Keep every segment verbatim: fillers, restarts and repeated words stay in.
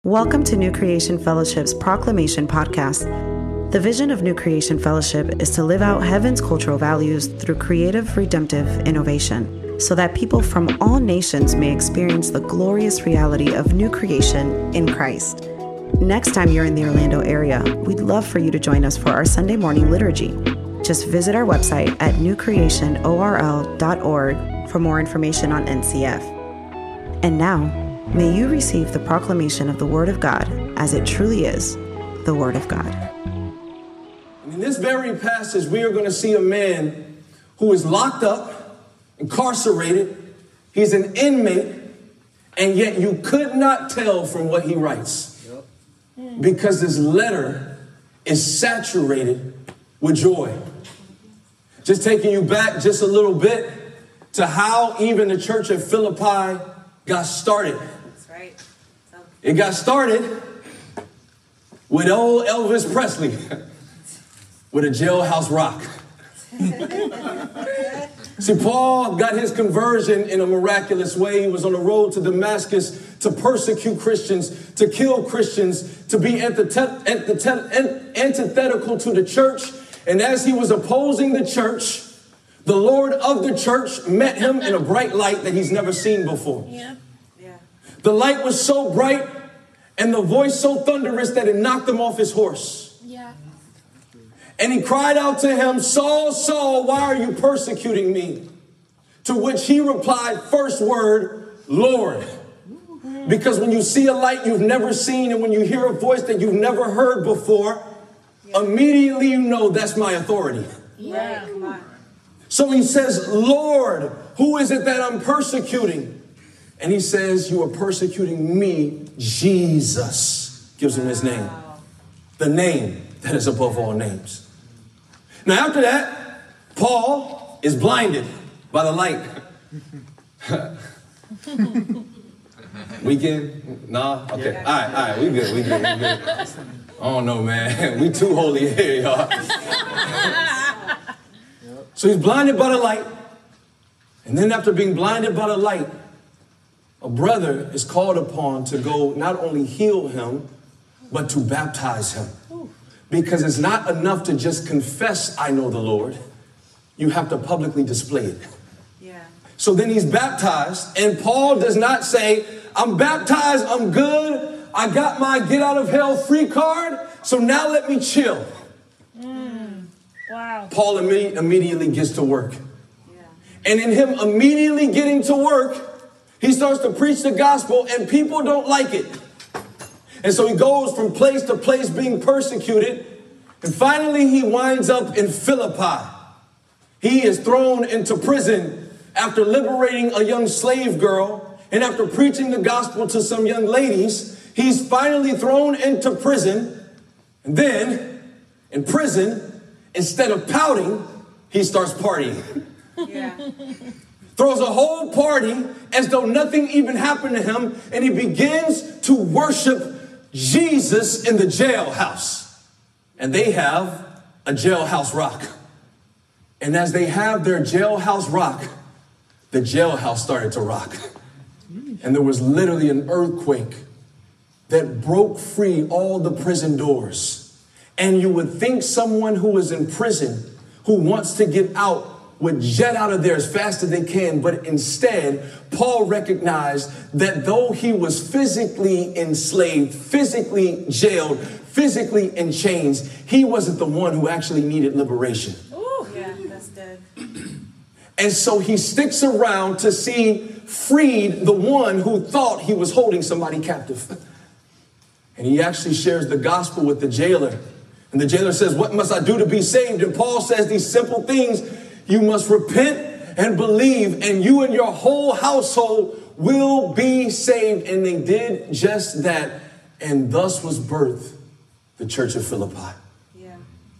Welcome to New Creation Fellowship's Proclamation Podcast. The vision of New Creation Fellowship is to live out heaven's cultural values through creative, redemptive innovation, so that people from all nations may experience the glorious reality of new creation in Christ. Next time you're in the Orlando area, we'd love for you to join us for our Sunday morning liturgy. Just visit our website at new creation orl dot org for more information on N C F. And now, may you receive the proclamation of the Word of God as it truly is, the Word of God. In this very passage, we are going to see a man who is locked up, incarcerated. He's an inmate, and yet you could not tell from what he writes, because this letter is saturated with joy. Just taking you back just a little bit to how even the church at Philippi got started. That's right. So- It got started with old Elvis Presley with a jailhouse rock. See, Paul got his conversion in a miraculous way. He was on the road to Damascus to persecute Christians, to kill Christians, to be antithet- antithet- antithetical to the church. And as he was opposing the church, the Lord of the church met him in a bright light that he's never seen before. Yeah. Yeah. The light was so bright and the voice so thunderous that it knocked him off his horse. Yeah. And he cried out to him, "Saul, Saul, why are you persecuting me?" To which he replied, first word, "Lord." Because when you see a light you've never seen and when you hear a voice that you've never heard before, yeah. immediately you know that's my authority. Yeah. Come on. So he says, "Lord, who is it that I'm persecuting?" And he says, "You are persecuting me, Jesus." Gives him his name. The name that is above all names. Now after that, Paul is blinded by the light. Weekend? Nah? Okay. All right, all right. We good, we good, we good. I don't know, man. We too holy here, y'all. So he's blinded by the light. And then after being blinded by the light, a brother is called upon to go not only heal him, but to baptize him. Because it's not enough to just confess, "I know the Lord." You have to publicly display it. Yeah. So then he's baptized, and Paul does not say, "I'm baptized, I'm good, I got my get out of hell free card, so now let me chill." Mm. Wow. Paul imme- immediately gets to work. Yeah. And in him immediately getting to work, he starts to preach the gospel, and people don't like it. And so he goes from place to place being persecuted. And finally, he winds up in Philippi. He is thrown into prison after liberating a young slave girl. And after preaching the gospel to some young ladies, he's finally thrown into prison. And then in prison, instead of pouting, he starts partying. Yeah. Throws a whole party as though nothing even happened to him. And he begins to worship Jesus in the jailhouse. And they have a jailhouse rock. And as they have their jailhouse rock, the jailhouse started to rock. And there was literally an earthquake that broke free all the prison doors. And you would think someone who is in prison, who wants to get out, would jet out of there as fast as they can. But instead, Paul recognized that though he was physically enslaved, physically jailed, physically in chains, he wasn't the one who actually needed liberation. Ooh, yeah, that's good. And so he sticks around to see freed the one who thought he was holding somebody captive. And he actually shares the gospel with the jailer. And the jailer says, "What must I do to be saved?" And Paul says these simple things. You must repent and believe, and you and your whole household will be saved. And they did just that. And thus was birthed the Church of Philippi. Yeah.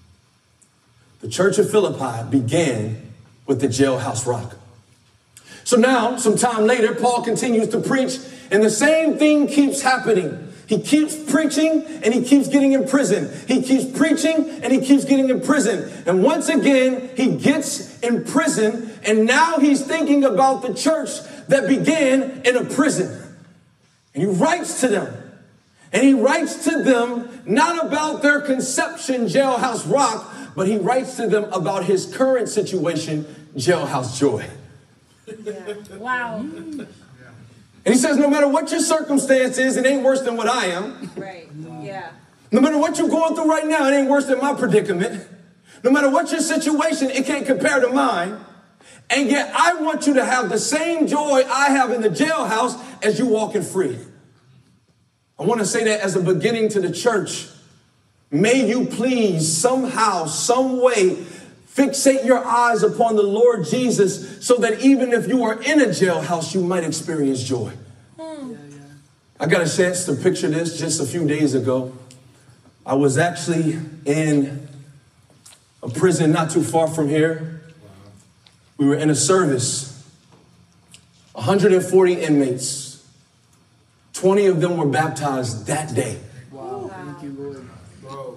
The Church of Philippi began with the jailhouse rock. So now, some time later, Paul continues to preach, and the same thing keeps happening. He keeps preaching and he keeps getting in prison. He keeps preaching and he keeps getting in prison. And once again, he gets in prison, and now he's thinking about the church that began in a prison. And he writes to them. And he writes to them not about their conception, Jailhouse Rock, but he writes to them about his current situation, Jailhouse Joy. Yeah. Wow. And he says, no matter what your circumstance is, it ain't worse than what I am. Right. Yeah. No matter what you're going through right now, it ain't worse than my predicament. No matter what your situation, it can't compare to mine. And yet I want you to have the same joy I have in the jailhouse as you walking free. I want to say that as a beginning to the church. May you please somehow, some way, fixate your eyes upon the Lord Jesus so that even if you are in a jailhouse, you might experience joy. Hmm. I got a chance to picture this just a few days ago. I was actually in a prison not too far from here. We were in a service, one hundred forty inmates. twenty of them were baptized that day. Wow. Thank you, Lord. Bro.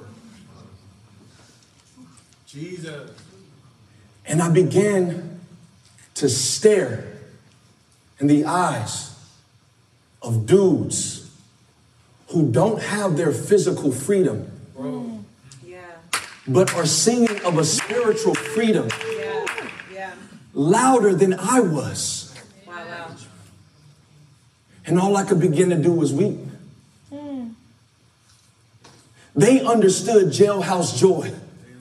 Jesus. And I began to stare in the eyes of dudes who don't have their physical freedom, Bro. Yeah. but are singing of a spiritual freedom Yeah. Yeah. louder than I was. Wow. Wow. And all I could begin to do was weep. Mm. They understood jailhouse joy.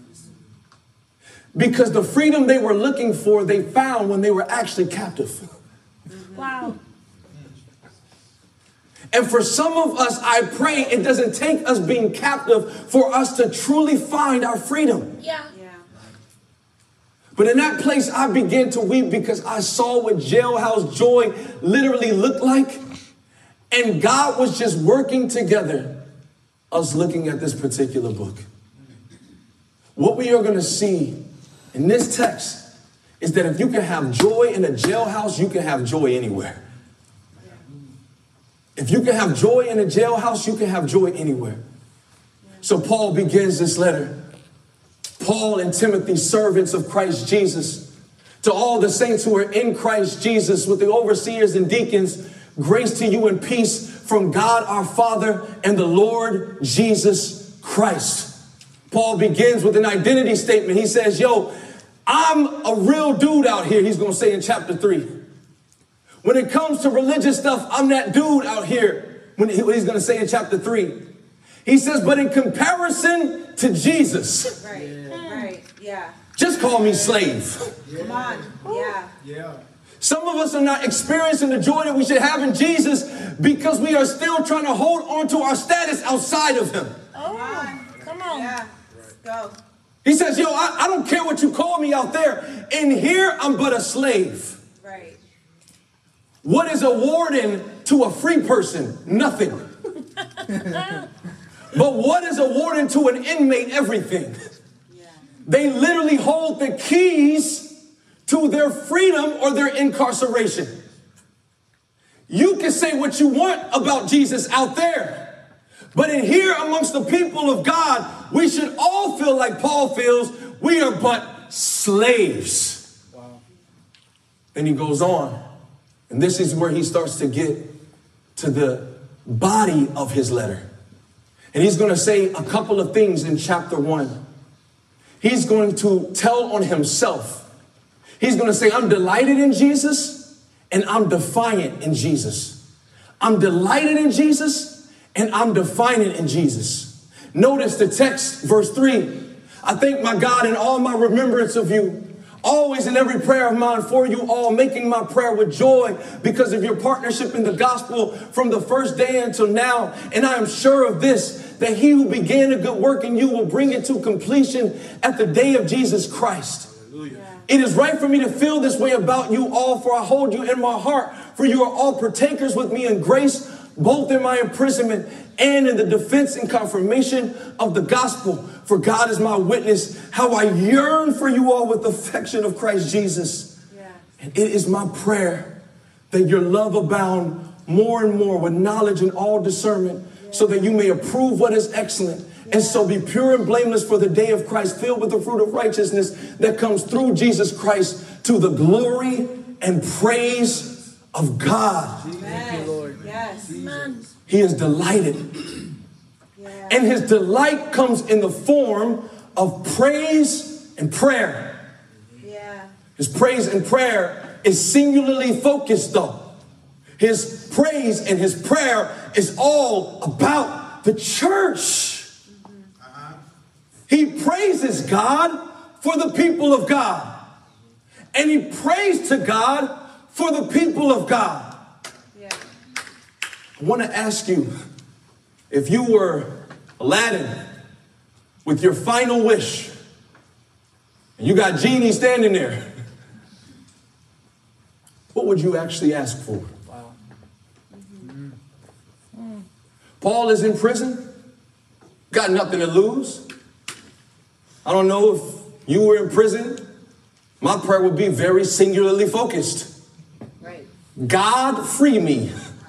Because the freedom they were looking for, they found when they were actually captive. Wow. And for some of us, I pray it doesn't take us being captive for us to truly find our freedom. Yeah. Yeah. But in that place, I began to weep because I saw what jailhouse joy literally looked like. And God was just working together, us looking at this particular book. What we are going to see in this text is that if you can have joy in a jailhouse, you can have joy anywhere. If you can have joy in a jailhouse, you can have joy anywhere. So Paul begins this letter. Paul and Timothy, servants of Christ Jesus, to all the saints who are in Christ Jesus, with the overseers and deacons, grace to you and peace from God our Father and the Lord Jesus Christ. Paul begins with an identity statement. He says, yo, I'm a real dude out here, he's going to say in chapter three. When it comes to religious stuff, I'm that dude out here, when he, what he's going to say in chapter three. He says, but in comparison to Jesus. Right. Yeah. Right. Yeah. Just call me slave. Yeah. Come on. Yeah. Yeah. Some of us are not experiencing the joy that we should have in Jesus because we are still trying to hold on to our status outside of him. Oh, come on. Come on. Yeah. Let's go. He says, yo, I, I don't care what you call me out there. In here, I'm but a slave. Right. What is a warden to a free person? Nothing. But what is a warden to an inmate? Everything. Yeah. They literally hold the keys to their freedom or their incarceration. You can say what you want about Jesus out there, but in here amongst the people of God, we should all feel like Paul feels. We are but slaves. Wow. Then he goes on, and this is where he starts to get to the body of his letter. And he's going to say a couple of things in chapter one. He's going to tell on himself. He's going to say, I'm delighted in Jesus and I'm defiant in Jesus. I'm delighted in Jesus and I'm defiant in Jesus. Notice the text, verse three. I thank my God in all my remembrance of you, always in every prayer of mine for you all, making my prayer with joy because of your partnership in the gospel from the first day until now. And I am sure of this, that he who began a good work in you will bring it to completion at the day of Jesus Christ. Hallelujah. It is right for me to feel this way about you all, for I hold you in my heart, for you are all partakers with me in grace, both in my imprisonment and in the defense and confirmation of the gospel. For God is my witness, how I yearn for you all with the affection of Christ Jesus. Yeah. And it is my prayer that your love abound more and more with knowledge and all discernment, yeah, so that you may approve what is excellent, and so be pure and blameless for the day of Christ, filled with the fruit of righteousness that comes through Jesus Christ, to the glory and praise of God. Amen. Lord. Yes. He is delighted And his delight comes in the form of praise and prayer. Yeah. His praise and prayer is singularly focused though. His praise and his prayer is all about the church. Uh-huh. He praises God for the people of God. And he prays to God for the people of God. Yeah. I want to ask you, if you were Aladdin with your final wish, and you got Genie standing there, what would you actually ask for? Wow. Mm-hmm. Paul is in prison, got nothing to lose. I don't know if you were in prison. My prayer would be very singularly focused. Right. God, free me.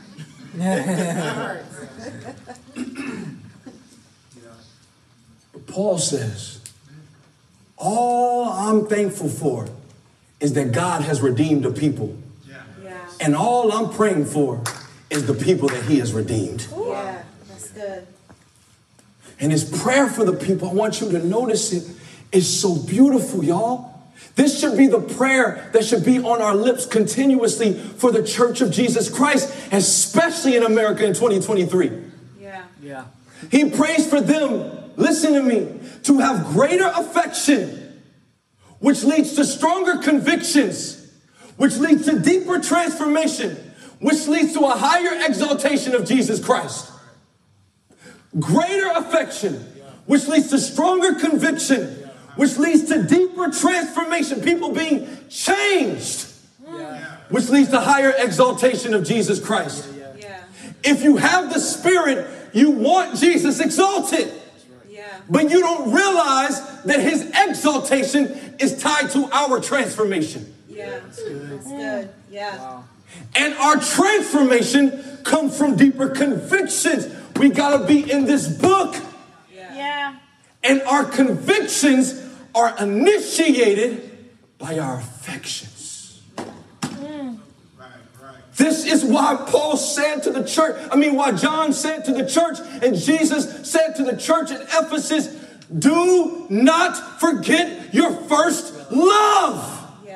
But Paul says, all I'm thankful for is that God has redeemed a people. Yeah. And all I'm praying for is the people that he has redeemed. Yeah, that's good. And his prayer for the people, I want you to notice it, is so beautiful, y'all. This should be the prayer that should be on our lips continuously for the Church of Jesus Christ, especially in America in twenty twenty-three. Yeah. Yeah. He prays for them, listen to me, to have greater affection, which leads to stronger convictions, which leads to deeper transformation, which leads to a higher exaltation of Jesus Christ. Greater affection, which leads to stronger conviction, which leads to deeper transformation, people being changed, which leads to higher exaltation of Jesus Christ. Yeah. If you have the Spirit, you want Jesus exalted. Yeah. But you don't realize that his exaltation is tied to our transformation. Yeah. That's good. Yeah. Wow. And our transformation comes from deeper convictions. We got to be in this book. Yeah. Yeah. And our convictions are initiated by our affections. Mm. Right, right. This is why Paul said to the church, I mean, why John said to the church and Jesus said to the church at Ephesus, do not forget your first love. Yeah.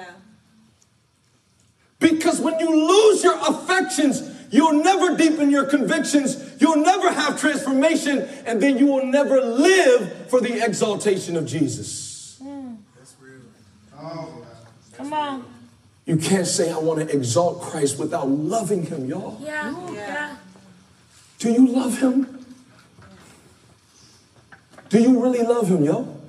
Because when you lose your affections, you'll never deepen your convictions. You'll never have transformation. And then you will never live for the exaltation of Jesus. That's real. Oh, Come on. You can't say, I want to exalt Christ without loving him, y'all. Yeah. Yeah. Yeah. Do you love him? Do you really love him, yo?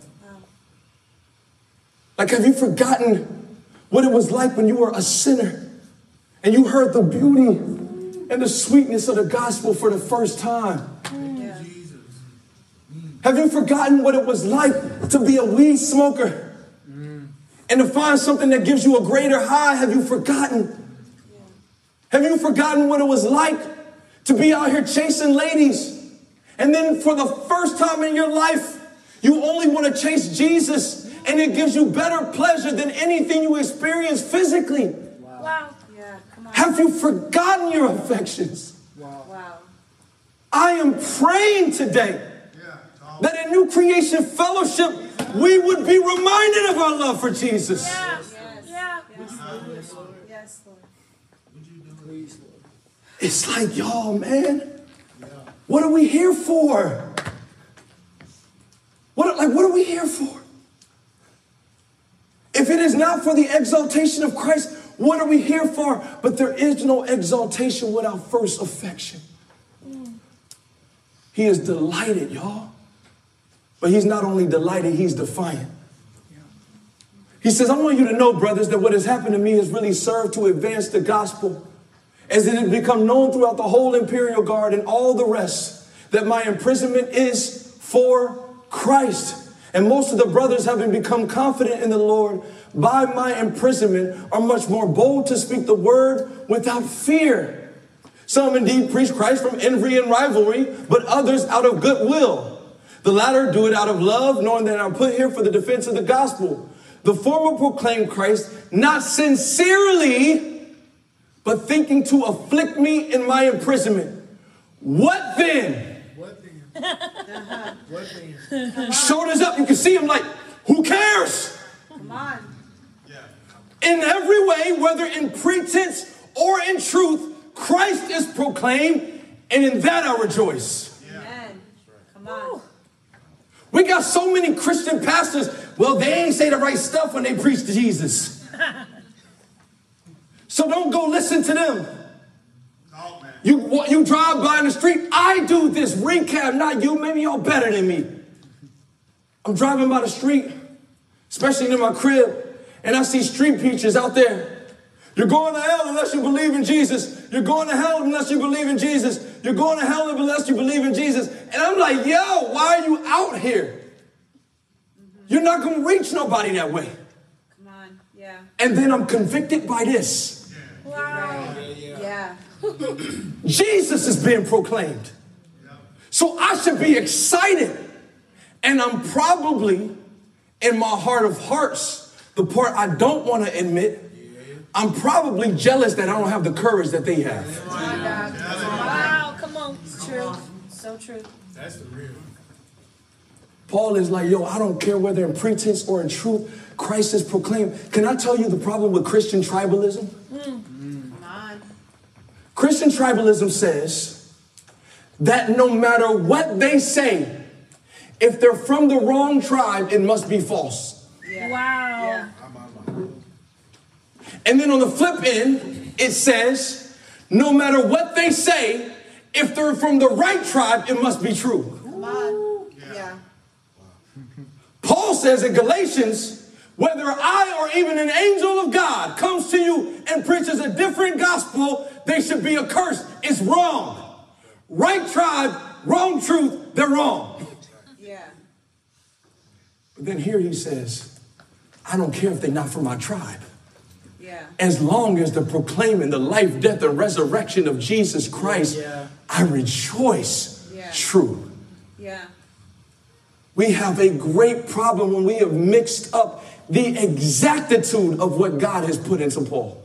Like, have you forgotten what it was like when you were a sinner and you heard the beauty and the sweetness of the gospel for the first time? Yeah. Jesus. Have you forgotten what it was like to be a weed smoker and to find something that gives you a greater high? Have you forgotten? Have you forgotten what it was like to be out here chasing ladies? And then for the first time in your life, you only want to chase Jesus, and it gives you better pleasure than anything you experience physically. Wow. Yeah. Come on. Have you forgotten your affections? Wow. I am praying today Yeah. Talk. that in New Creation Fellowship, we would be reminded of our love for Jesus. Yeah. Yes. Yeah. Yes, Lord. Yes, Lord. Please, Lord. It's like, y'all, man, what are we here for? What, like, what are we here for? If it is not for the exaltation of Christ, what are we here for? But there is no exaltation without first affection. He is delighted, y'all. But he's not only delighted, he's defiant. He says, I want you to know, brothers, that what has happened to me has really served to advance the gospel, as it has become known throughout the whole imperial guard and all the rest, that my imprisonment is for Christ. And most of the brothers, having become confident in the Lord by my imprisonment, are much more bold to speak the word without fear. Some indeed preach Christ from envy and rivalry, but others out of goodwill. The latter do it out of love, knowing that I'm put here for the defense of the gospel. The former proclaim Christ not sincerely, but thinking to afflict me in my imprisonment. What then? What then? What things? Shoulders up, you can see him like, who cares? Come on. In every way, whether in pretense or in truth, Christ is proclaimed, and in that I rejoice. Amen. Come on. We got so many Christian pastors, well, they ain't say the right stuff when they preach to Jesus. So don't go listen to them. Oh, man. You, you drive by in the street, I do this recap, not you, maybe y'all better than me. I'm driving by the street, especially in my crib, and I see street preachers out there. You're going to hell unless you believe in Jesus. You're going to hell unless you believe in Jesus. You're going to hell unless you believe in Jesus. And I'm like, yo, why are you out here? You're not going to reach nobody that way. Come on. Yeah. And then I'm convicted by this. Wow. Yeah, Yeah. Jesus is being proclaimed. So I should be excited. And I'm probably, in my heart of hearts, the part I don't want to admit, I'm probably jealous that I don't have the courage that they have. Come on, dog. Wow. Come on. It's true. So true. That's the real. Paul is like, yo, I don't care whether in pretense or in truth, Christ is proclaimed. Can I tell you the problem with Christian tribalism? Mm. Come on. Christian tribalism says that no matter what they say, if they're from the wrong tribe, it must be false. Yeah. Wow. Yeah. And then on the flip end, it says, no matter what they say, if they're from the right tribe, it must be true. Come on. Yeah. Paul says in Galatians, whether I or even an angel of God comes to you and preaches a different gospel, they should be accursed. It's wrong. Right tribe, wrong truth, they're wrong. Yeah. But then here he says, I don't care if they're not from my tribe. Yeah. As long as they're proclaiming the life, death, and resurrection of Jesus Christ, Yeah. I rejoice. Yeah. True. Yeah. We have a great problem when we have mixed up the exactitude of what God has put into Paul.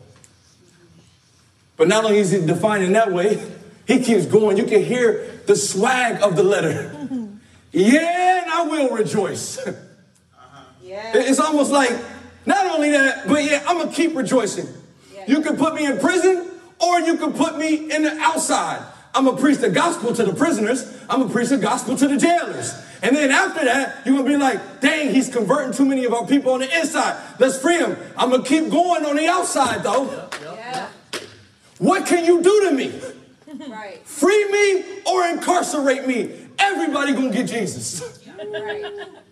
But not only is he defined in that way, he keeps going. You can hear the swag of the letter. Yeah, and I will rejoice. Yeah. It's almost like, not only that, but yeah, I'm going to keep rejoicing. Yeah. You can put me in prison or you can put me in the outside. I'm going to preach the gospel to the prisoners. I'm going to preach the gospel to the jailers. And then after that, you're going to be like, dang, he's converting too many of our people on the inside. Let's free him. I'm going to keep going on the outside, though. Yeah. What can you do to me? Right. Free me or incarcerate me? Everybody going to get Jesus. Right.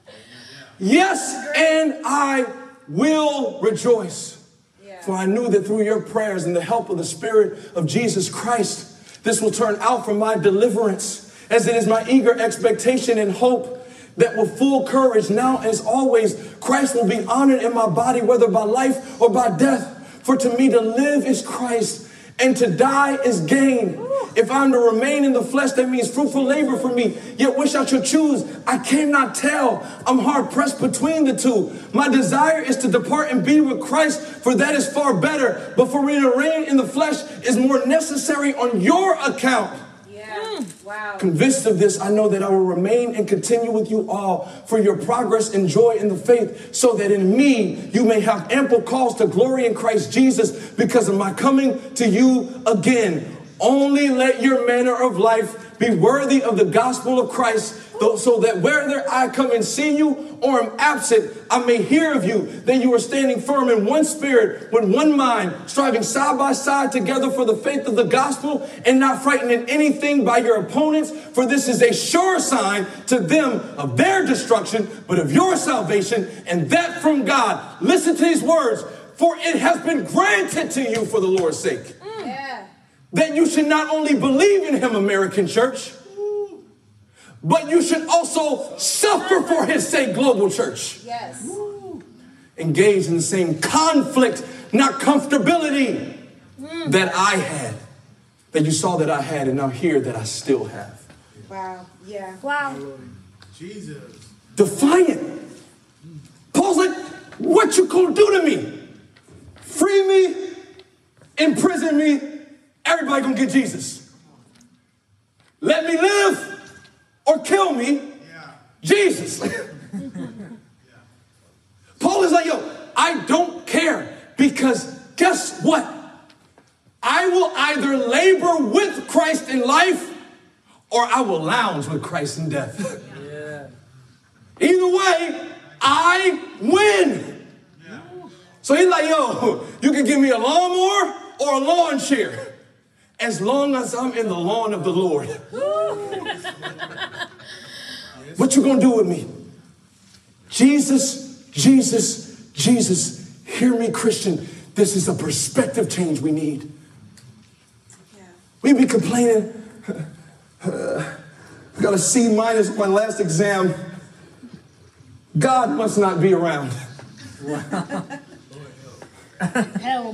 Yes, and I will rejoice. Yeah. For I knew that through your prayers and the help of the Spirit of Jesus Christ, this will turn out for my deliverance, as it is my eager expectation and hope that with full courage, now as always, Christ will be honored in my body, whether by life or by death. For to me to live is Christ, and to die is gain. If I'm to remain in the flesh, that means fruitful labor for me. Yet which I should choose, I cannot tell. I'm hard pressed between the two. My desire is to depart and be with Christ, for that is far better. But for me to reign in the flesh is more necessary on your account. Yeah. Wow. Convinced of this, I know that I will remain and continue with you all for your progress and joy in the faith, so that in me you may have ample cause to glory in Christ Jesus because of my coming to you again. Only let your manner of life be worthy of the gospel of Christ, though, so that whether I come and see you or am absent, I may hear of you, that you are standing firm in one spirit, with one mind, striving side by side together for the faith of the gospel, and not frightened in anything by your opponents, for this is a sure sign to them of their destruction, but of your salvation, and that from God. Listen to these words, for it has been granted to you for the Lord's sake. Yeah. That you should not only believe in him, American church, but you should also suffer for his sake, global church. Yes. Engage in the same conflict, not comfortability that I had, that you saw that I had, and now hear that I still have. Wow. Yeah. Wow. Jesus. Defiant. Paul's like, what you gonna do to me? Free me, imprison me, everybody gonna get Jesus. Let me live, or kill me, Yeah. Jesus. Paul is like, yo, I don't care, because guess what? I will either labor with Christ in life or I will lounge with Christ in death. Yeah. Either way, I win. Yeah. So he's like, yo, you can give me a lawnmower or a lawn chair, as long as I'm in the lawn of the Lord. What you gonna do with me? Jesus, Jesus, Jesus. Hear me, Christian. This is a perspective change we need. Yeah. We be complaining, uh, I got a C minus on my last exam. God must not be around. Help.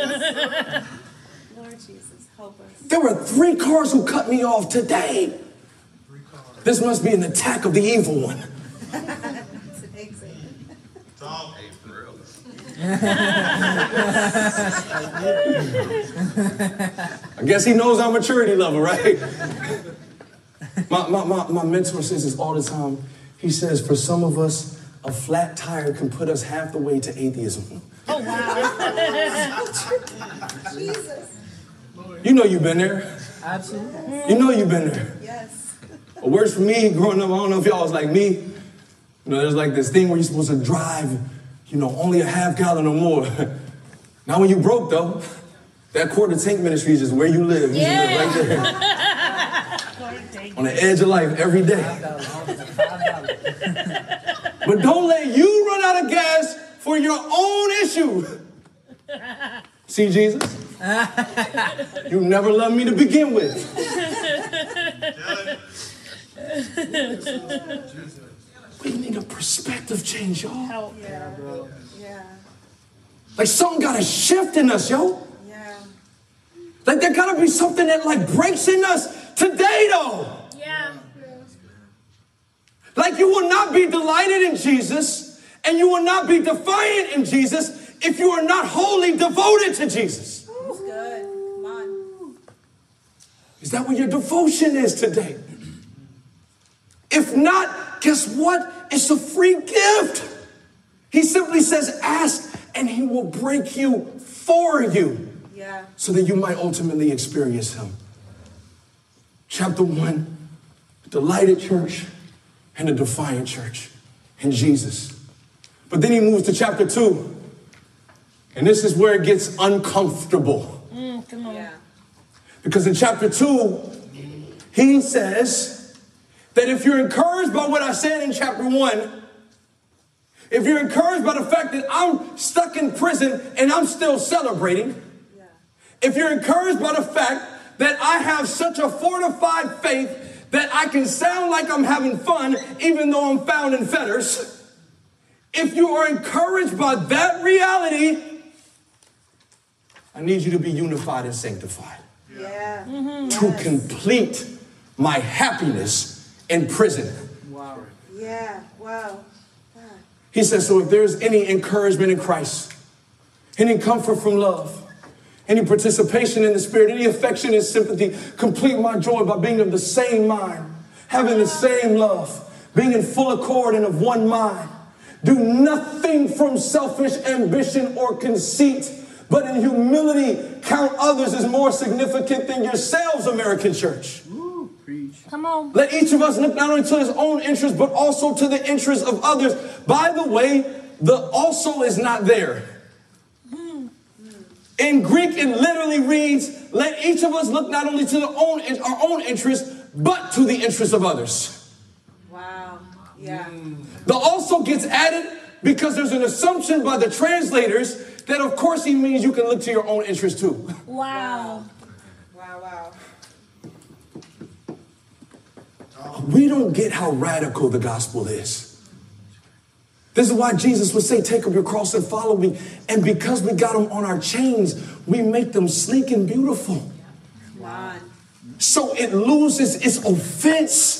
Lord Jesus, help us. There were three cars who cut me off today. This must be an attack of the evil one. It's an exit. Talk. I guess he knows our maturity level, right? my, my, my, my mentor says this all the time. He says, for some of us, a flat tire can put us half the way to atheism. Oh, wow. Jesus. You know you've been there. Absolutely. You know you've been there. Yes. But worse for me, growing up, I don't know if y'all was like me. You know, there's like this thing where you're supposed to drive, you know, only a half gallon or more. Now when you broke, though, that quarter tank ministry is just where you live. You Yeah. live right there. On the edge of life every day. But don't let you run out of gas for your own issue. See, Jesus? You never loved me to begin with. We need a perspective change, y'all. Help. Yeah. Yeah. Like something gotta shift in us, yo. Yeah. Like there gotta be something that like breaks in us today, though. Yeah. Like you will not be delighted in Jesus and you will not be defiant in Jesus if you are not wholly devoted to Jesus. That's good. Come on. Is that what your devotion is today? If not, guess what? It's a free gift. He simply says, ask and he will break you for you. Yeah. So that you might ultimately experience him. Chapter one, a delighted church and a defiant church in Jesus. But then he moves to chapter two. And this is where it gets uncomfortable. Mm, come on. Yeah. Because in chapter two, he says that if you're encouraged by what I said in chapter one, if you're encouraged by the fact that I'm stuck in prison and I'm still celebrating, Yeah. if you're encouraged by the fact that I have such a fortified faith that I can sound like I'm having fun even though I'm found in fetters, if you are encouraged by that reality, I need you to be unified and sanctified. Yeah. To complete my happiness in prison. Wow. Yeah. Wow. God. He says, so if there's any encouragement in Christ, any comfort from love, any participation in the Spirit, any affection and sympathy, complete my joy by being of the same mind, having the same love, being in full accord and of one mind. Do nothing from selfish ambition or conceit, but in humility count others as more significant than yourselves, American church. Ooh, preach. Come on. Let each of us look not only to his own interest, but also to the interests of others. By the way, the also is not there. In Greek, it literally reads, let each of us look not only to the own, our own interest, but to the interests of others. Wow. Yeah. The also gets added because there's an assumption by the translators that, of course, he means you can look to your own interest too. Wow. Wow. Wow. We don't get how radical the gospel is. This is why Jesus would say, take up your cross and follow me. And because we got them on our chains, we make them sleek and beautiful. Come on. So it loses its offense.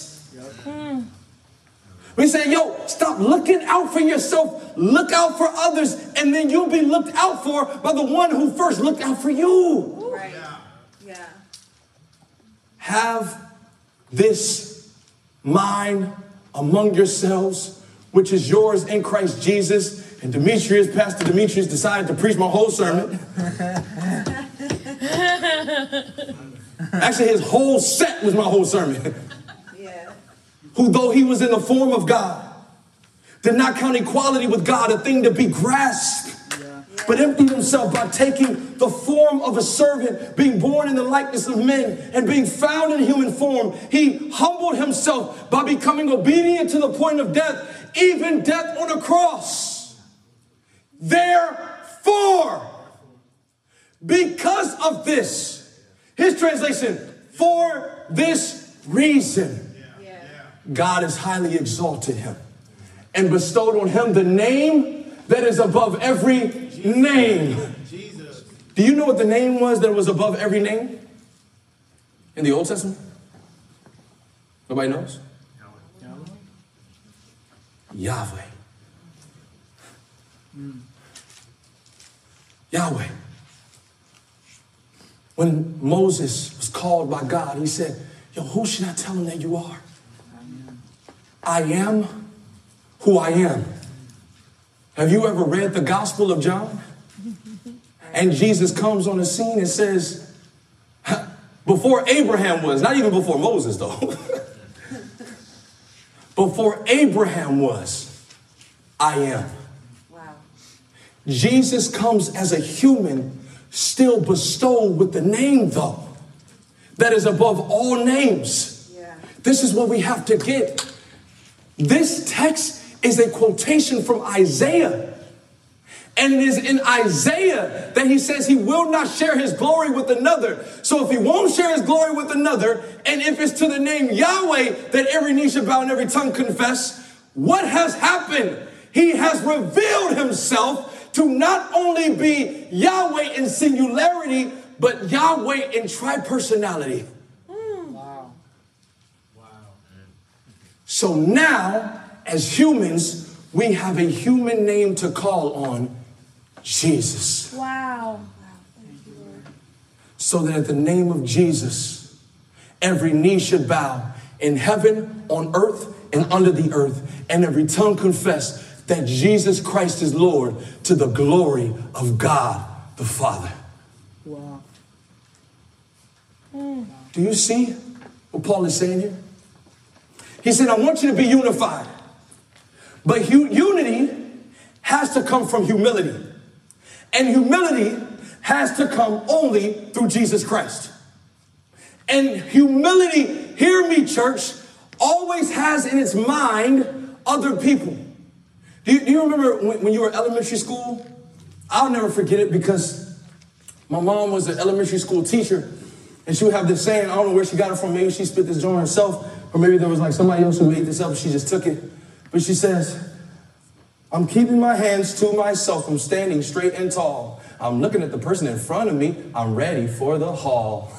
We say, yo, stop looking out for yourself. Look out for others. And then you'll be looked out for by the one who first looked out for you. Right. Yeah. Have this mine among yourselves, which is yours in Christ Jesus. And Demetrius, Pastor Demetrius, decided to preach my whole sermon. Actually, his whole set was my whole sermon. Yeah. Who, though he was in the form of God, did not count equality with God a thing to be grasped, yeah. but emptied himself by taking the form of a servant, being born in the likeness of men, and being found in human form. He humbled himself by becoming obedient to the point of death, even death on a cross. Therefore, because of this, his translation, for this reason, Yeah. God has highly exalted him and bestowed on him the name that is above every name. Jesus. Do you know what the name was that was above every name in the Old Testament? Nobody knows? Yahweh. Mm. Yahweh. When Moses was called by God, he said, yo, who should I tell him that you are? I am who I am. Have you ever read the Gospel of John? And Jesus comes on the scene and says, before Abraham was, not even before Moses though, before Abraham was, I am. Wow. Jesus comes as a human, still bestowed with the name though, that is above all names. Yeah. This is what we have to get. This text is a quotation from Isaiah. And it is in Isaiah that he says he will not share his glory with another. So if he won't share his glory with another, and if it's to the name Yahweh that every knee shall bow and every tongue confess, what has happened? He has revealed himself to not only be Yahweh in singularity, but Yahweh in tripersonality. Mm. Wow. Wow. So now, as humans, we have a human name to call on, Jesus. Wow. Thank you, Lord. So that at the name of Jesus, every knee should bow in heaven, on earth, and under the earth, and every tongue confess that Jesus Christ is Lord, to the glory of God the Father. Wow. Mm. Do you see what Paul is saying here? He said, I want you to be unified. But hu- unity has to come from humility. And humility has to come only through Jesus Christ. And humility, hear me, church, always has in its mind other people. Do you, do you remember when, when you were in elementary school? I'll never forget it because my mom was an elementary school teacher. And she would have this saying, I don't know where she got it from. Maybe she spit this joint herself. Or maybe there was like somebody else who made this up and she just took it. But she says, I'm keeping my hands to myself. I'm standing straight and tall. I'm looking at the person in front of me. I'm ready for the hall.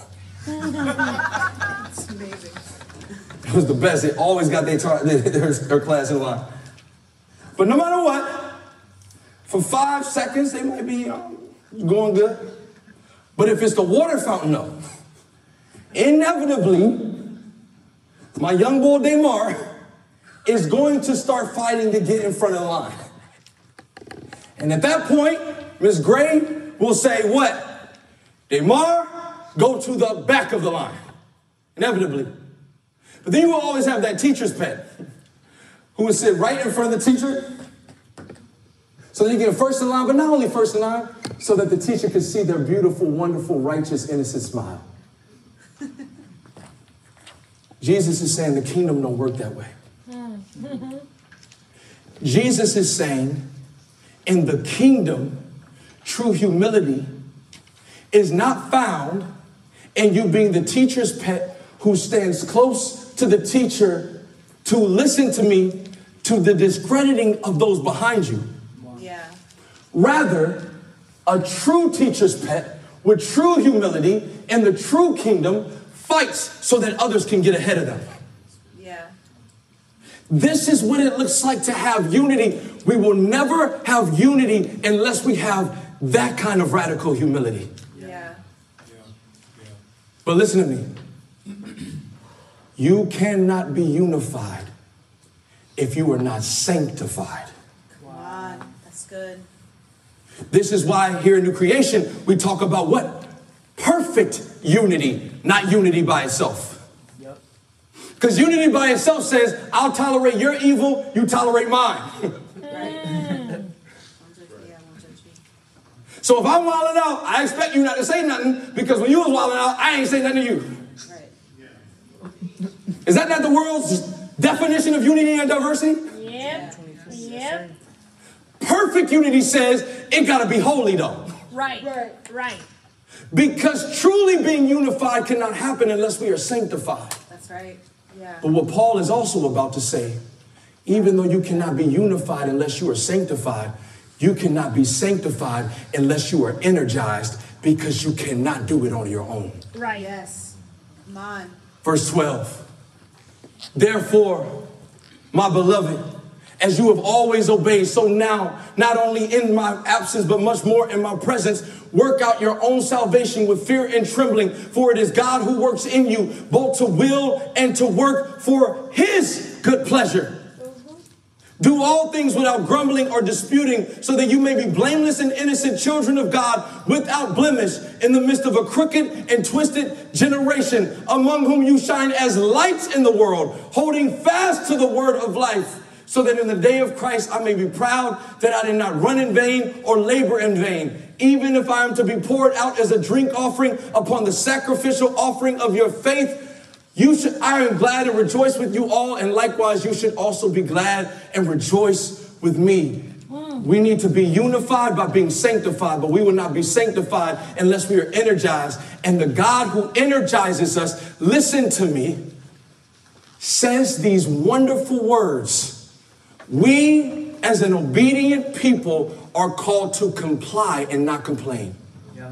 It's amazing. It was the best. They always got their, their, their class in line. But no matter what, for five seconds, they might be you know, going good. But if it's the water fountain, no. Inevitably, my young boy Damar is going to start fighting to get in front of the line. And at that point, Miss Gray will say, what? Damar, go to the back of the line. Inevitably. But then you will always have that teacher's pet who would sit right in front of the teacher so that you get first in line, but not only first in line, so that the teacher can see their beautiful, wonderful, righteous, innocent smile. Jesus is saying the kingdom don't work that way. Jesus is saying in the kingdom, true humility is not found in you being the teacher's pet who stands close to the teacher to listen to me to the discrediting of those behind you. Yeah. Rather, a true teacher's pet with true humility in the true kingdom fights so that others can get ahead of them. Yeah. This is what it looks like to have unity. We will never have unity unless we have that kind of radical humility. Yeah. But listen to me. You cannot be unified if you are not sanctified. Come on. That's good. This is why here in New Creation, we talk about what? Perfect unity, not unity by itself. Because unity by itself says, I'll tolerate your evil, you tolerate mine. So if I'm wilding out, I expect you not to say nothing, because when you was wilding out, I ain't say nothing to you. Is that not the world's definition of unity and diversity? Yep. Yep. Perfect unity says it got to be holy, though. Right. Right. Right. Because truly being unified cannot happen unless we are sanctified. That's right. Yeah. But what Paul is also about to say, even though you cannot be unified unless you are sanctified, you cannot be sanctified unless you are energized, because you cannot do it on your own. Right. Yes. Come on. Verse twelve. Therefore, my beloved, as you have always obeyed, so now, not only in my absence, but much more in my presence, work out your own salvation with fear and trembling, for it is God who works in you, both to will and to work for his good pleasure. Do all things without grumbling or disputing, so that you may be blameless and innocent children of God, without blemish, in the midst of a crooked and twisted generation, among whom you shine as lights in the world, holding fast to the word of life, so that in the day of Christ I may be proud that I did not run in vain or labor in vain. Even if I am to be poured out as a drink offering upon the sacrificial offering of your faith, you should, I am glad and rejoice with you all, and likewise you should also be glad and rejoice with me. We need to be unified by being sanctified, but we will not be sanctified unless we are energized. And the God who energizes us, listen to me, says these wonderful words. We, as an obedient people, are called to comply and not complain. Yeah.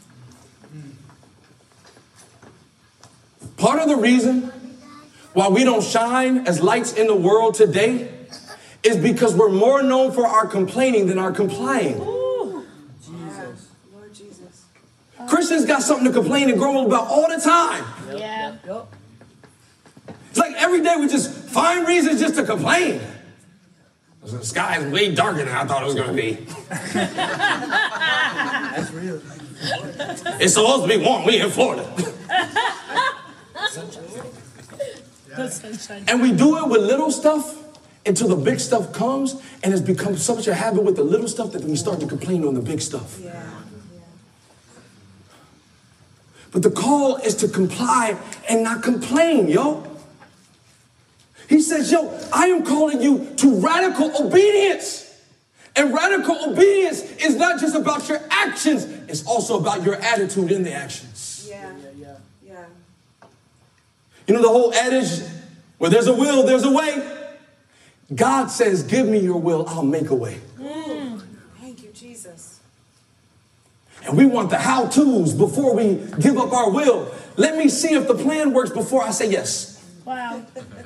Part of the reason why we don't shine as lights in the world today is because we're more known for our complaining than our complying. Ooh. Jesus. Lord Jesus. Christians got something to complain and grumble about all the time. Yeah. It's like every day we just find reasons just to complain. The sky is way darker than I thought it was going to be. That's real. It's supposed to be warm. We in Florida. And we do it with little stuff until the big stuff comes, and it's become such a habit with the little stuff that we start to complain on the big stuff. Yeah. But the call is to comply and not complain, yo. He says, yo, I am calling you to radical obedience. And radical obedience is not just about your actions. It's also about your attitude in the actions. Yeah, yeah, yeah. You know the whole adage, where there's a will, there's a way. God says, give me your will, I'll make a way. Mm. Thank you, Jesus. And we want the how-tos before we give up our will. Let me see if the plan works before I say yes. Wow.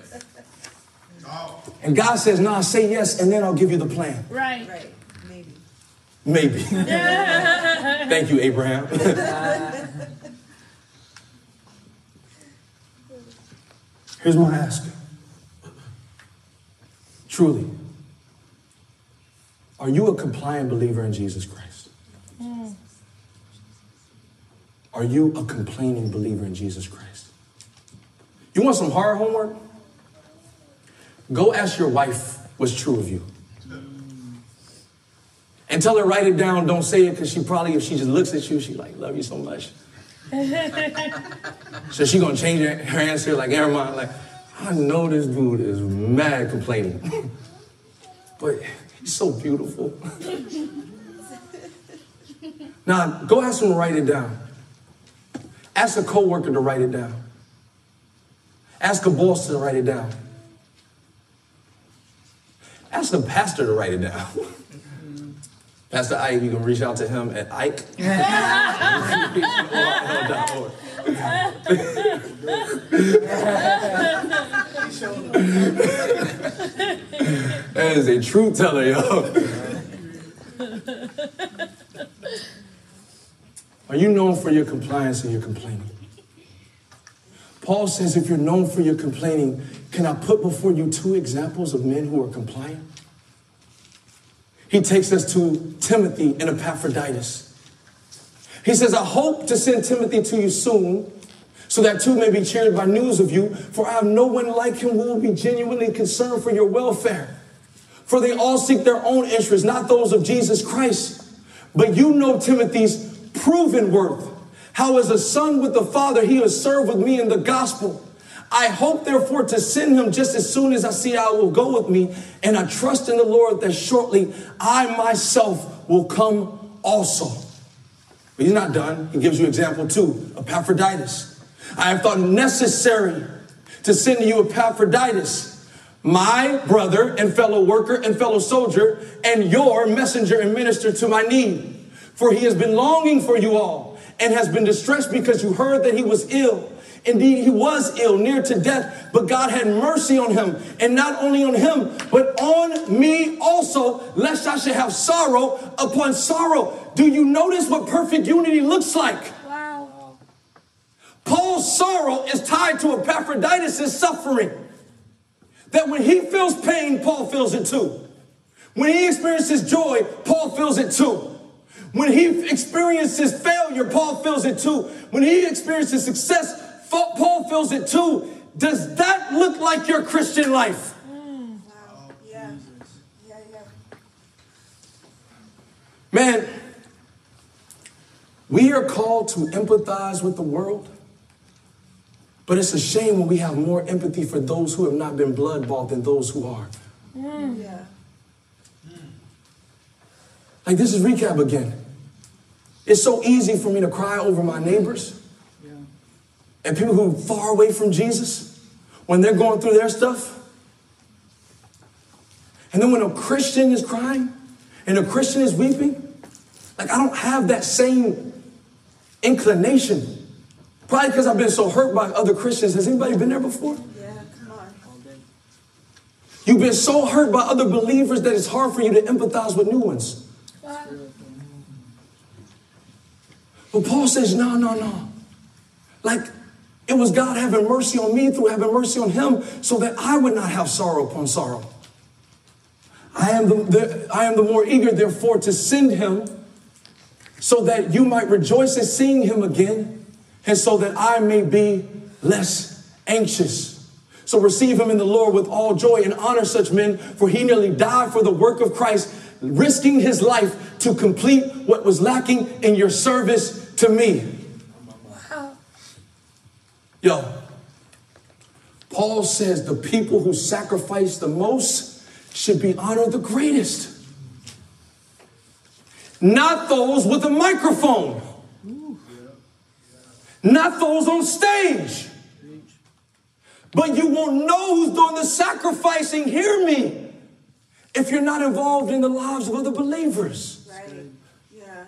And God says, no, nah, say yes, and then I'll give you the plan. Right. Right. Maybe. Maybe. Thank you, Abraham. Here's my ask. Truly, are you a compliant believer in Jesus Christ? Mm. Are you a complaining believer in Jesus Christ? You want some hard homework? Go ask your wife what's true of you. And tell her, write it down. Don't say it, because she probably, if she just looks at you, she like, love you so much. So she going to change her, her answer like, Aaron, like, I know this dude is mad complaining. But he's so beautiful. Now, go ask him to write it down. Ask a coworker to write it down. Ask a boss to write it down. Ask the pastor to write it down. Pastor Ike, you can reach out to him at Ike. That is a truth teller, yo. Are you known for your compliance and your complaining? Paul says, if you're known for your complaining, can I put before you two examples of men who are compliant? He takes us to Timothy and Epaphroditus. He says, I hope to send Timothy to you soon, so that too may be cheered by news of you, for I have no one like him who will be genuinely concerned for your welfare. For they all seek their own interests, not those of Jesus Christ. But you know Timothy's proven worth, how as a son with the Father he has served with me in the gospel. I hope therefore to send him just as soon as I see I will go with me, and I trust in the Lord that shortly I myself will come also. But he's not done. He gives you example two, Epaphroditus. I have thought necessary to send to you Epaphroditus, my brother and fellow worker and fellow soldier, and your messenger and minister to my need. For he has been longing for you all and has been distressed because you heard that he was ill. Indeed, he was ill, near to death, but God had mercy on him. And not only on him, but on me also, lest I should have sorrow upon sorrow. Do you notice what perfect unity looks like? Wow. Paul's sorrow is tied to Epaphroditus' suffering. That when he feels pain, Paul feels it too. When he experiences joy, Paul feels it too. When he experiences failure, Paul feels it too. When he experiences success, Paul feels it too. Does that look like your Christian life? Mm. Wow. Yeah. Yeah, yeah. Man, we are called to empathize with the world, but it's a shame when we have more empathy for those who have not been blood-bought than those who are. Mm. Yeah. Like, this is recap again. It's so easy for me to cry over my neighbors yeah. and people who are far away from Jesus when they're going through their stuff. And then when a Christian is crying and a Christian is weeping, like, I don't have that same inclination. Probably because I've been so hurt by other Christians. Has anybody been there before? Yeah, come on. You've been so hurt by other believers that it's hard for you to empathize with new ones. But Paul says, no, no, no. Like, it was God having mercy on me through having mercy on him so that I would not have sorrow upon sorrow. I am the, the, I am the more eager, therefore, to send him so that you might rejoice in seeing him again and so that I may be less anxious. So receive him in the Lord with all joy and honor such men, for he nearly died for the work of Christ, risking his life to complete what was lacking in your service to me. Wow. Yo, Paul says the people who sacrifice the most should be honored the greatest. Not those with a microphone. Not those on stage. But you won't know who's doing the sacrificing, hear me, if you're not involved in the lives of other believers. Right. Yeah.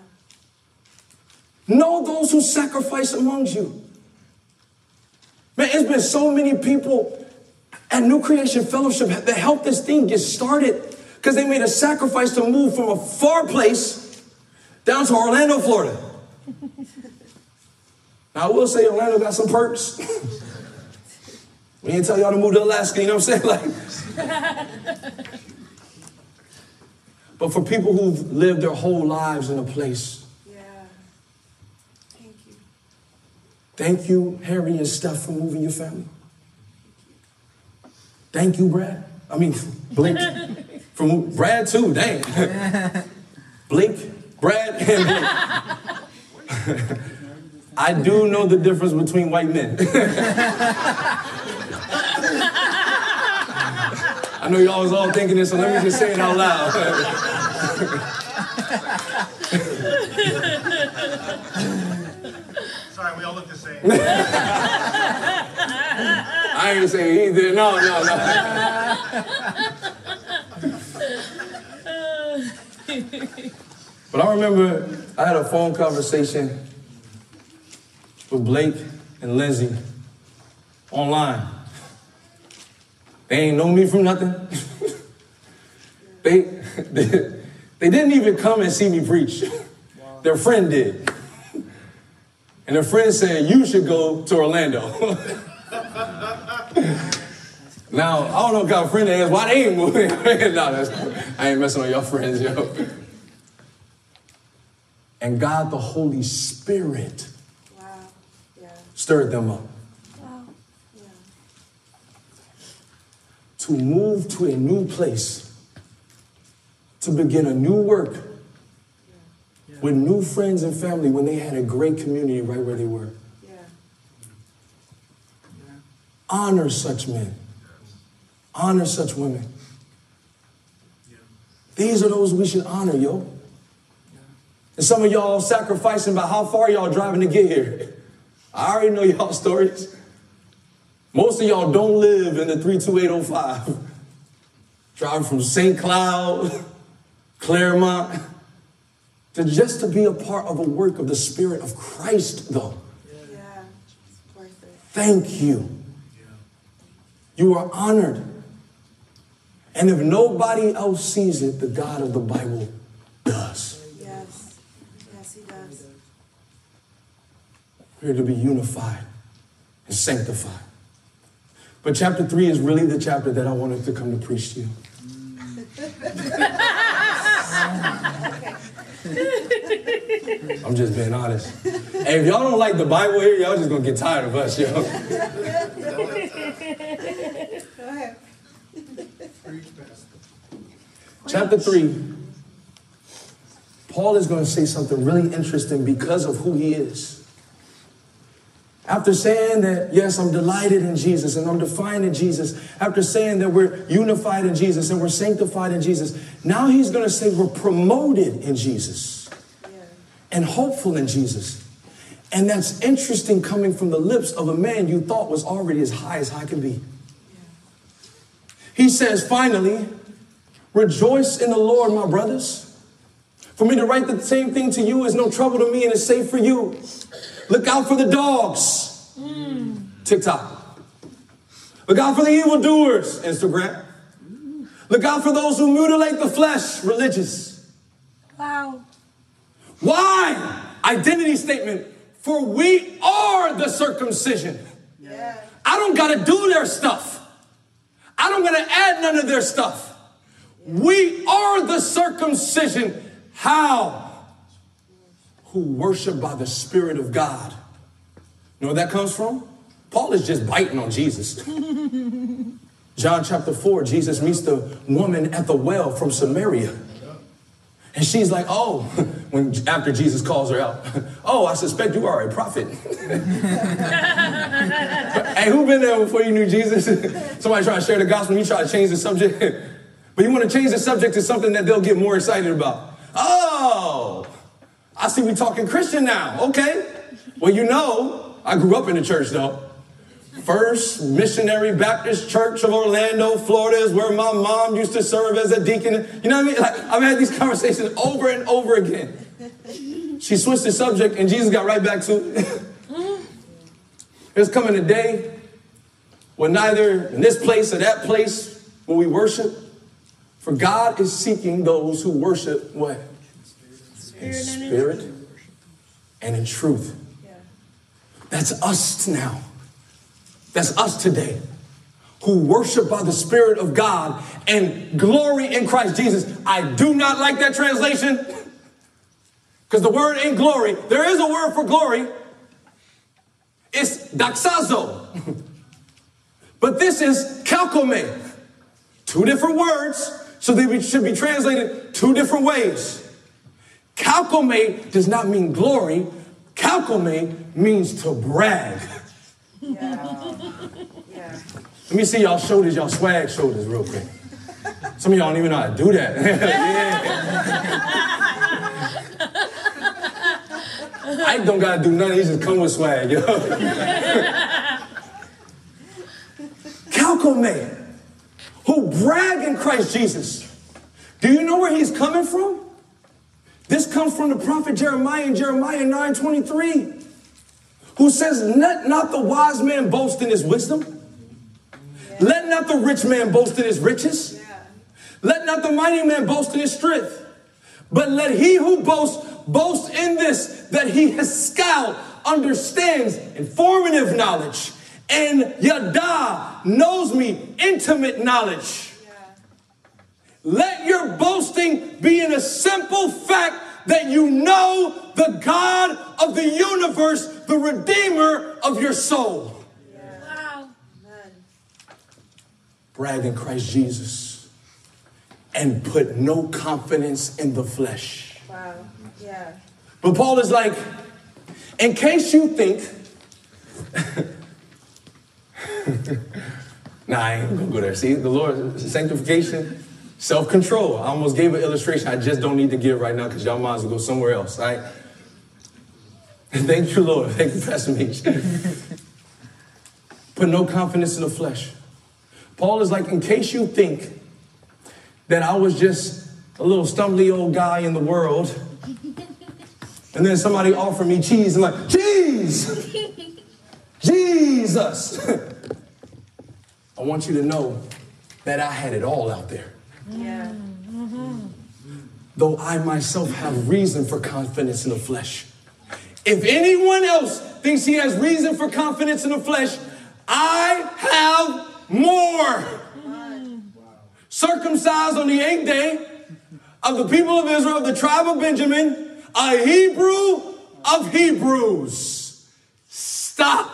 Know those who sacrifice among you. Man, it's been so many people at New Creation Fellowship that helped this thing get started because they made a sacrifice to move from a far place down to Orlando, Florida. Now, I will say Orlando got some perks. We didn't tell y'all to move to Alaska, you know what I'm saying? Like, but for people who've lived their whole lives in a place. Yeah. Thank you. Thank you, Harry and Steph, for moving your family. Thank you, Brad. I mean, Blake. From Brad too, dang. Blake, Brad, and Blake. I do know the difference between white men. I know y'all was all thinking this, so let me just say it out loud. Sorry, we all look the same. I ain't gonna say either. No, no, no. But I remember I had a phone conversation with Blake and Lindsay online. They ain't know me from nothing. they, they, they didn't even come and see me preach. Wow. Their friend did. And their friend said, you should go to Orlando. Now, I don't know what kind of friend they is. Why they ain't moving? No, that's, I ain't messing with your friends, yo. And God, the Holy Spirit, Wow. Yeah. stirred them up Wow. Yeah. to move to a new place, to begin a new work with new friends and family when they had a great community right where they were. Yeah. Honor such men. Honor such women. These are those we should honor, yo. And some of y'all sacrificing by how far y'all driving to get here. I already know y'all stories. Most of y'all don't live in the three two eight oh five. Driving from Saint Cloud, Claremont, to just to be a part of a work of the Spirit of Christ, though. Yeah. It's worth it. Thank you. You are honored. And if nobody else sees it, the God of the Bible does. Yes. Yes, he does. We're to be unified and sanctified. But chapter three is really the chapter that I wanted to come to preach to you. I'm just being honest. Hey, if y'all don't like the Bible here, y'all just gonna get tired of us, yo. Go ahead. Chapter three, Paul is going to say something really interesting because of who he is. After saying that, yes, I'm delighted in Jesus and I'm defined in Jesus, after saying that we're unified in Jesus and we're sanctified in Jesus, now he's going to say we're promoted in Jesus and hopeful in Jesus. And that's interesting coming from the lips of a man you thought was already as high as high can be. He says, finally, rejoice in the Lord, my brothers. For me to write the same thing to you is no trouble to me and it's safe for you. Look out for the dogs. Mm. TikTok. Look out for the evildoers. Instagram. Look out for those who mutilate the flesh. Religious. Wow. Why? Identity statement. For we are the circumcision. Yeah. I don't got to do their stuff. I don't got to add none of their stuff. We are the circumcision. How? Who worship by the Spirit of God. You know where that comes from? Paul is just biting on Jesus. John chapter four, Jesus meets the woman at the well from Samaria. And she's like, oh, when after Jesus calls her out, oh, I suspect you are a prophet. Hey, who been there before you knew Jesus? Somebody trying to share the gospel and you try to change the subject. But you want to change the subject to something that they'll get more excited about. Oh, I see we talking Christian now. Okay. Well, you know, I grew up in the church, though. First Missionary Baptist Church of Orlando, Florida is where my mom used to serve as a deacon. You know what I mean? Like, I've had these conversations over and over again. She switched the subject and Jesus got right back to it. There's coming a day when neither in this place or that place will we worship. For God is seeking those who worship what? In spirit and in truth. That's us now. That's us today, who worship by the Spirit of God and glory in Christ Jesus. I do not like that translation because the word in glory, there is a word for glory. It's doxazo. But this is kalkome. Two different words, so they should be translated two different ways. Kalkome does not mean glory. Kalkome means to brag. Yeah. Yeah. Let me see y'all shoulders, y'all swag shoulders real quick. Some of y'all don't even know how to do that. Yeah. I don't gotta do nothing, he just come with swag, yo. Kalkome, who brag in Christ Jesus. Do you know where he's coming from? This comes from the prophet Jeremiah in Jeremiah nine twenty-three. Who says, let not the wise man boast in his wisdom. Yeah. Let not the rich man boast in his riches. Yeah. Let not the mighty man boast in his strength. But let he who boasts, boast in this, that he has scaled, understands informative knowledge, and yada knows me, intimate knowledge. Yeah. Let your boasting be in a simple fact that you know the God of the universe, the Redeemer of your soul. Yeah. Wow. Brag in Christ Jesus and put no confidence in the flesh. Wow. Yeah. But Paul is like, in case you think, nah, I ain't gonna go there. See, the Lord, sanctification, self-control. I almost gave an illustration I just don't need to give right now because y'all might as well go somewhere else, all right? Thank you, Lord. Thank you, Pastor Meach. Put no confidence in the flesh. Paul is like, in case you think that I was just a little stumbly old guy in the world, and then somebody offered me cheese, and like, cheese! Jesus! I want you to know that I had it all out there. Yeah. Mm-hmm. Though I myself have reason for confidence in the flesh. If anyone else thinks he has reason for confidence in the flesh, I have more. Circumcised on the eighth day of the people of Israel, of the tribe of Benjamin, a Hebrew of Hebrews. Stop.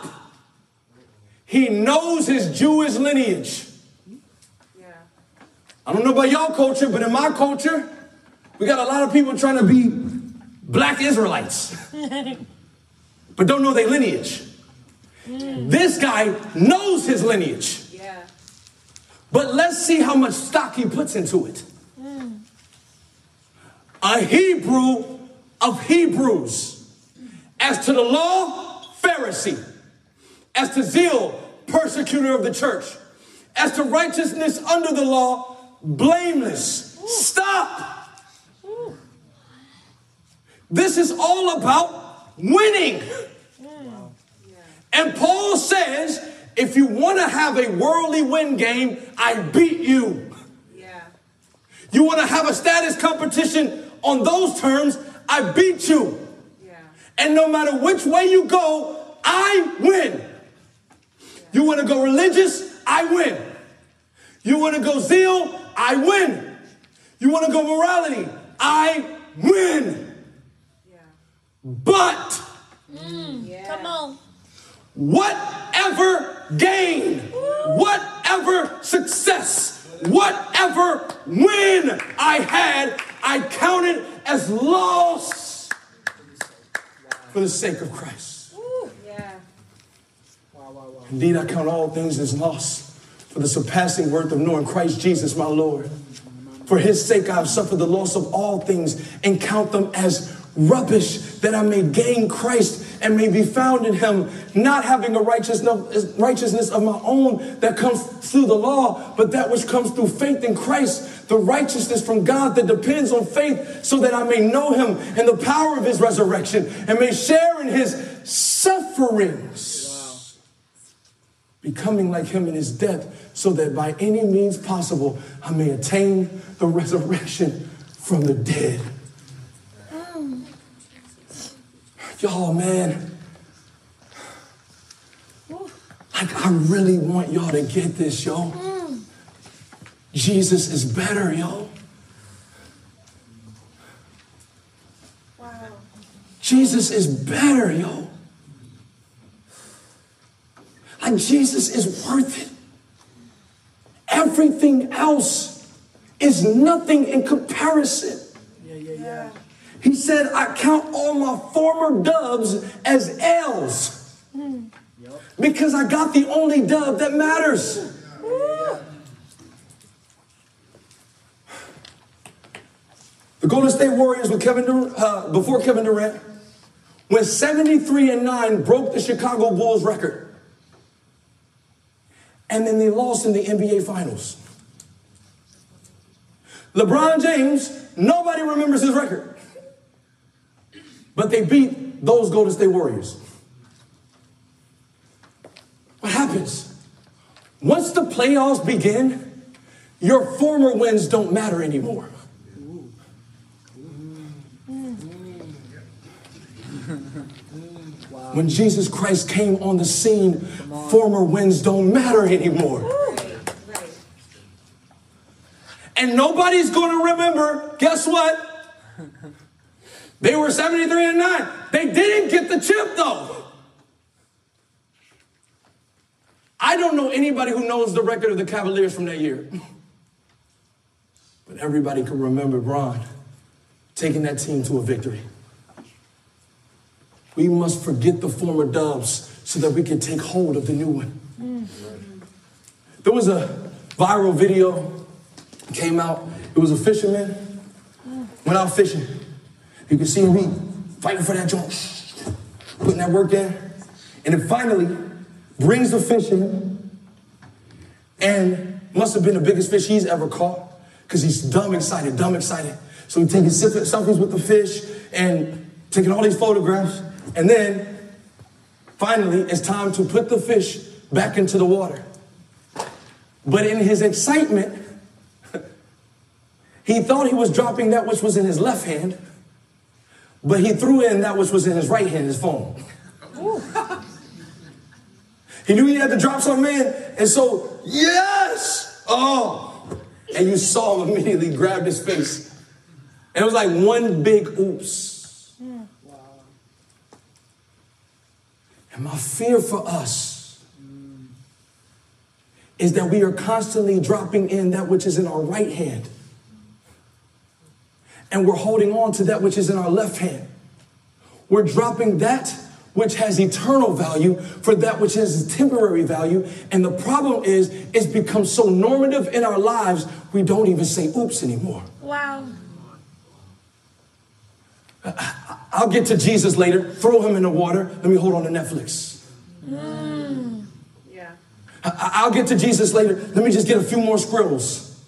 He knows his Jewish lineage. Yeah. I don't know about y'all culture, but in my culture, we got a lot of people trying to be black Israelites, but don't know their lineage. Mm. This guy knows his lineage. Yeah. But let's see how much stock he puts into it. Mm. A Hebrew of Hebrews. As to the law, Pharisee. As to zeal, persecutor of the church. As to righteousness under the law, blameless. Ooh. Stop. Ooh. This is all about winning. Mm. And Paul says, if you want to have a worldly win game, I beat you. Yeah. You want to have a status competition on those terms, I beat you. Yeah. And no matter which way you go, I win. Yeah. You want to go religious, I win. You want to go zeal, I win. You want to go morality, I win. Yeah. But mm. yeah. Come on. Whatever gain, whatever success, whatever win I had, I counted as loss for the sake of Christ. Yeah. Indeed, I count all things as loss for the surpassing worth of knowing Christ Jesus, my Lord. For his sake, I have suffered the loss of all things and count them as rubbish, that I may gain Christ and may be found in him, not having a righteousness, righteousness of my own that comes through the law, but that which comes through faith in Christ, the righteousness from God that depends on faith, so that I may know him and the power of his resurrection and may share in his sufferings, wow. becoming like him in his death, so that by any means possible I may attain the resurrection from the dead. Y'all, man, like, I really want y'all to get this, yo. Mm. Jesus is better, yo. Wow. Jesus is better, yo. Like, Jesus is worth it. Everything else is nothing in comparison. Yeah, yeah, yeah. He said, I count all my former doves as L's. Mm. Yep. Because I got the only dove that matters. Yeah. The Golden State Warriors with Kevin Dur- uh, before Kevin Durant went seventy-three and nine, broke the Chicago Bulls record. And then they lost in the N B A Finals. LeBron James, nobody remembers his record. But they beat those Golden State Warriors. What happens? Once the playoffs begin, your former wins don't matter anymore. Wow. When Jesus Christ came on the scene, former wins don't matter anymore. Right. And nobody's going to remember, guess what? They were seventy-three and nine. They didn't get the chip though. I don't know anybody who knows the record of the Cavaliers from that year. But everybody can remember Ron taking that team to a victory. We must forget the former dubs so that we can take hold of the new one. Mm-hmm. There was a viral video came out. It was a fisherman went out fishing. You can see him fighting for that joint, putting that work in, and then finally brings the fish in, and must have been the biggest fish he's ever caught because he's dumb excited, dumb excited. So he's taking selfies with the fish and taking all these photographs. And then, finally, it's time to put the fish back into the water. But in his excitement, he thought he was dropping that which was in his left hand, but he threw in that which was in his right hand, his phone. He knew he had to drop something in, and so, yes! Oh! And you saw him immediately grab his face. And it was like one big oops. Yeah. Wow. And my fear for us mm. is that we are constantly dropping in that which is in our right hand. And we're holding on to that which is in our left hand. We're dropping that which has eternal value for that which has temporary value. And the problem is, it's become so normative in our lives, we don't even say oops anymore. Wow. I'll get to Jesus later. Throw him in the water. Let me hold on to Netflix. Mm. Yeah. I'll get to Jesus later. Let me just get a few more squirrels.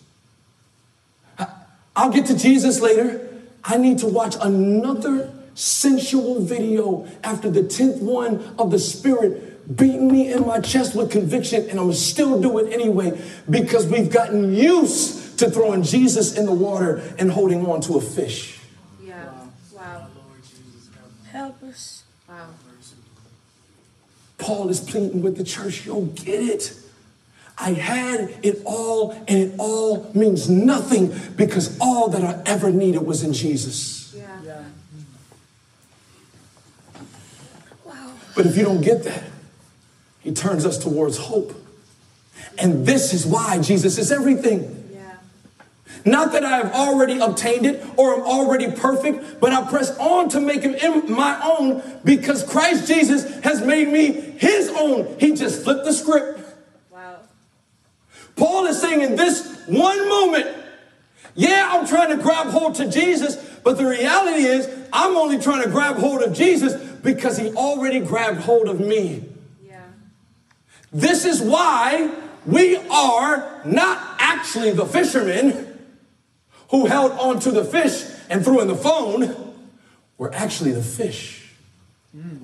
I'll get to Jesus later. I need to watch another sensual video after the tenth one of the Spirit beating me in my chest with conviction, and I'm going to still do it anyway because we've gotten used to throwing Jesus in the water and holding on to a fish. Yeah. Wow. Help us. Wow. Paul is pleading with the church, yo, get it. I had it all, and it all means nothing because all that I ever needed was in Jesus. Yeah. Yeah. Wow. But if you don't get that, he turns us towards hope. And this is why Jesus is everything. Yeah. Not that I have already obtained it or am already perfect, but I press on to make him my own because Christ Jesus has made me his own. He just flipped the script. Paul is saying in this one moment, yeah, I'm trying to grab hold to Jesus, but the reality is I'm only trying to grab hold of Jesus because he already grabbed hold of me. Yeah. This is why we are not actually the fishermen who held onto the fish and threw in the phone. We're actually the fish. Wow.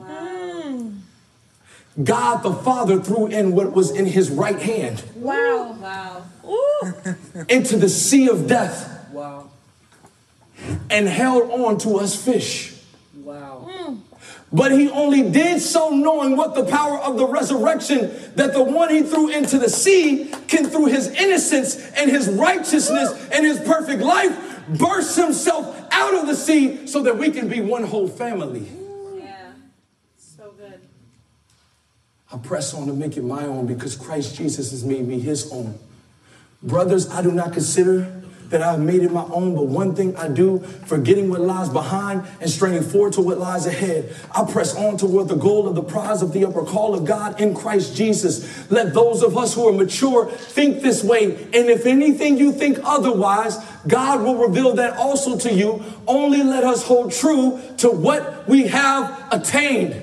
God the Father threw in what was in his right hand. Wow. Wow. Ooh. Into the sea of death. Wow. And held on to us fish. Wow. Mm. But he only did so knowing what the power of the resurrection, that the one he threw into the sea can, through his innocence and his righteousness and his perfect life, burst himself out of the sea so that we can be one whole family. Yeah. So good. I press on to make it my own because Christ Jesus has made me his own. Brothers, I do not consider that I've made it my own, but one thing I do, forgetting what lies behind and straining forward to what lies ahead, I press on toward the goal of the prize of the upper call of God in Christ Jesus. Let those of us who are mature think this way, and if anything you think otherwise, God will reveal that also to you. Only let us hold true to what we have attained.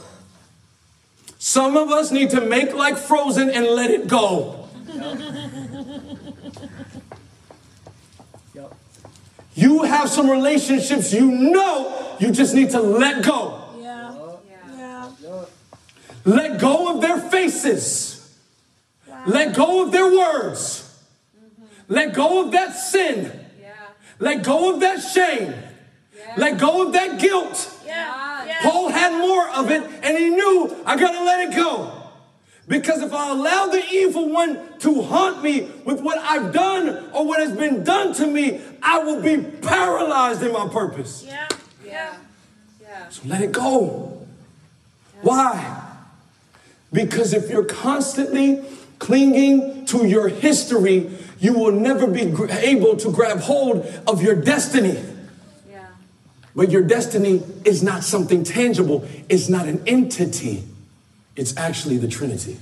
Some of us need to make like Frozen and let it go. Yep. You have some relationships you know you just need to let go. Yeah. Yeah. Yeah. Let go of their faces. Wow. Let go of their words. Mm-hmm. Let go of that sin. Yeah. Let go of that shame. Yeah. Let go of that guilt. Yeah. Yeah. Yeah. Paul had more of it, and he knew I got to let it go. Because if I allow the evil one to haunt me with what I've done or what has been done to me, I will be paralyzed in my purpose. Yeah. Yeah. Yeah. So let it go. Why? Because if you're constantly clinging to your history, you will never be gr- able to grab hold of your destiny. Yeah. But your destiny is not something tangible. It's not an entity. It's actually the Trinity.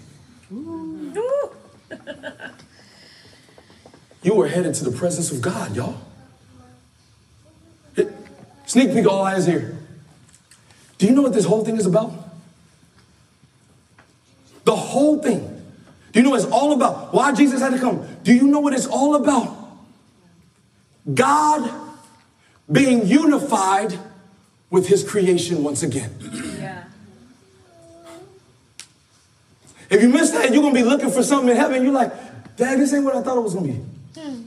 You are headed to the presence of God, y'all. It, sneak peek, all eyes here. Do you know what this whole thing is about? The whole thing. Do you know what it's all about? Why Jesus had to come? Do you know what it's all about? God being unified with his creation once again. Yeah. If you miss that, you're going to be looking for something in heaven. You're like, Dad, this ain't what I thought it was going to be.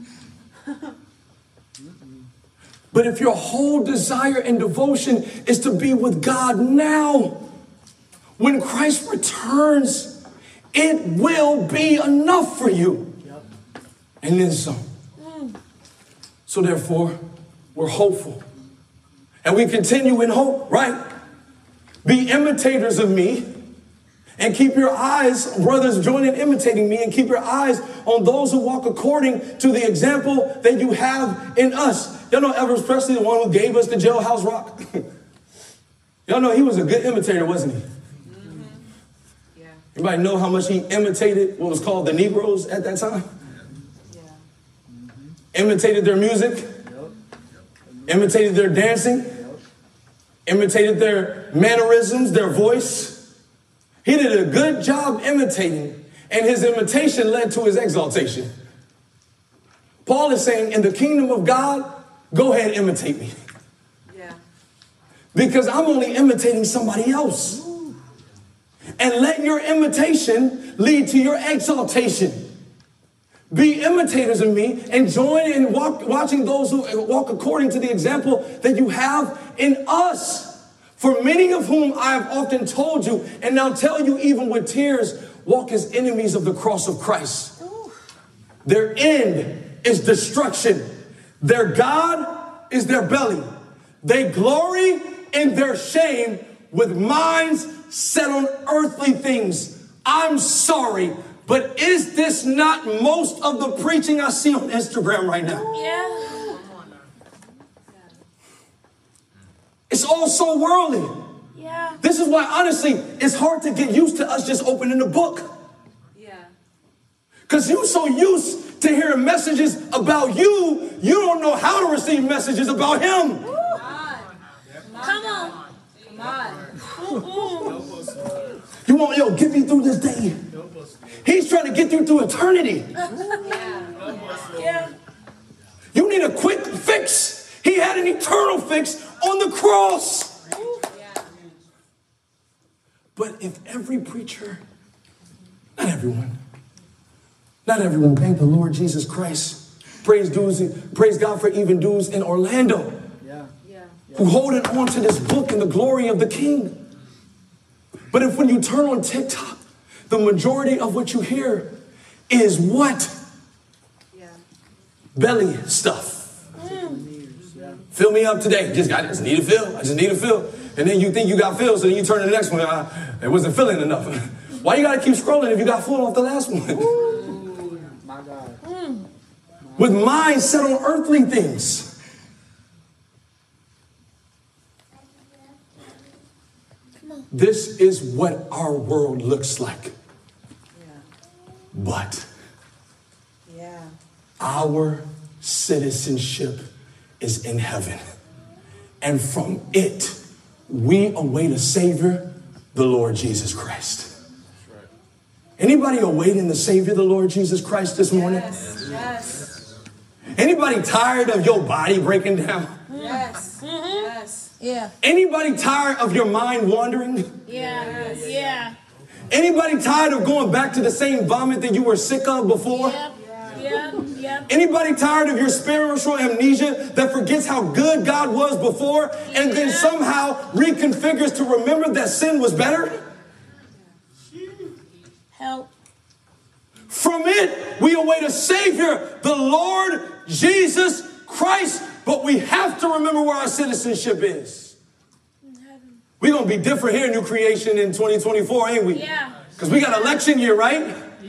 But if your whole desire and devotion is to be with God now, when Christ returns, it will be enough for you. And then some. So therefore, we're hopeful. And we continue in hope, right? Be imitators of me. And keep your eyes, brothers, join in imitating me, and keep your eyes on those who walk according to the example that you have in us. Y'all know Elvis Presley, the one who gave us the Jailhouse Rock? Y'all know he was a good imitator, wasn't he? Mm-hmm. Yeah. Anybody know how much he imitated what was called the Negroes at that time? Yeah. Mm-hmm. Imitated their music. Yep. Imitated their dancing. Yep. Imitated their mannerisms, their voice. He did a good job imitating, and his imitation led to his exaltation. Paul is saying, in the kingdom of God, go ahead and imitate me. Yeah. Because I'm only imitating somebody else. And let your imitation lead to your exaltation. Be imitators of me and join in walk, watching those who walk according to the example that you have in us. For many of whom I have often told you, and now tell you even with tears, walk as enemies of the cross of Christ. Ooh. Their end is destruction. Their God is their belly. They glory in their shame with minds set on earthly things. I'm sorry, but is this not most of the preaching I see on Instagram right now? Yeah. It's all so worldly. Yeah. This is why, honestly, it's hard to get used to us just opening the book. Yeah. Because you're so used to hearing messages about you, you don't know how to receive messages about him. Come on. Come on. Come on. You want, yo, get me through this day. He's trying to get you through eternity. Yeah. Yeah. You need a quick fix. He had an eternal fix on the cross. Yeah. But if every preacher, not everyone, not everyone, thank the Lord Jesus Christ, praise dudes, praise God for even dudes in Orlando, Yeah. Yeah. who holding on to this book and the glory of the King. But if when you turn on TikTok, the majority of what you hear is what? Yeah. Belly stuff. Fill me up today. Just I just need a fill. I just need a fill. And then you think you got filled, so then you turn to the next one. Uh, it wasn't filling enough. Why you got to keep scrolling if you got full off the last one? Ooh, my God. Mm. With minds set on earthly things. This is what our world looks like. Yeah. But Yeah. our citizenship is in heaven. And from it, we await a Savior, the Lord Jesus Christ. Anybody awaiting the Savior, the Lord Jesus Christ this morning? Yes. Yes. Anybody tired of your body breaking down? Yes. Yes. Yeah. Anybody tired of your mind wandering? Yeah. Yeah. Anybody tired of going back to the same vomit that you were sick of before? Yep. Yep. Yep. Yeah. Anybody tired of your spiritual amnesia that forgets how good God was before and then somehow reconfigures to remember that sin was better? Help. From it, we await a Savior, the Lord Jesus Christ. But we have to remember where our citizenship is. We're going to be different here in New Creation in twenty twenty-four, ain't we? Yeah. Because we got election year, right?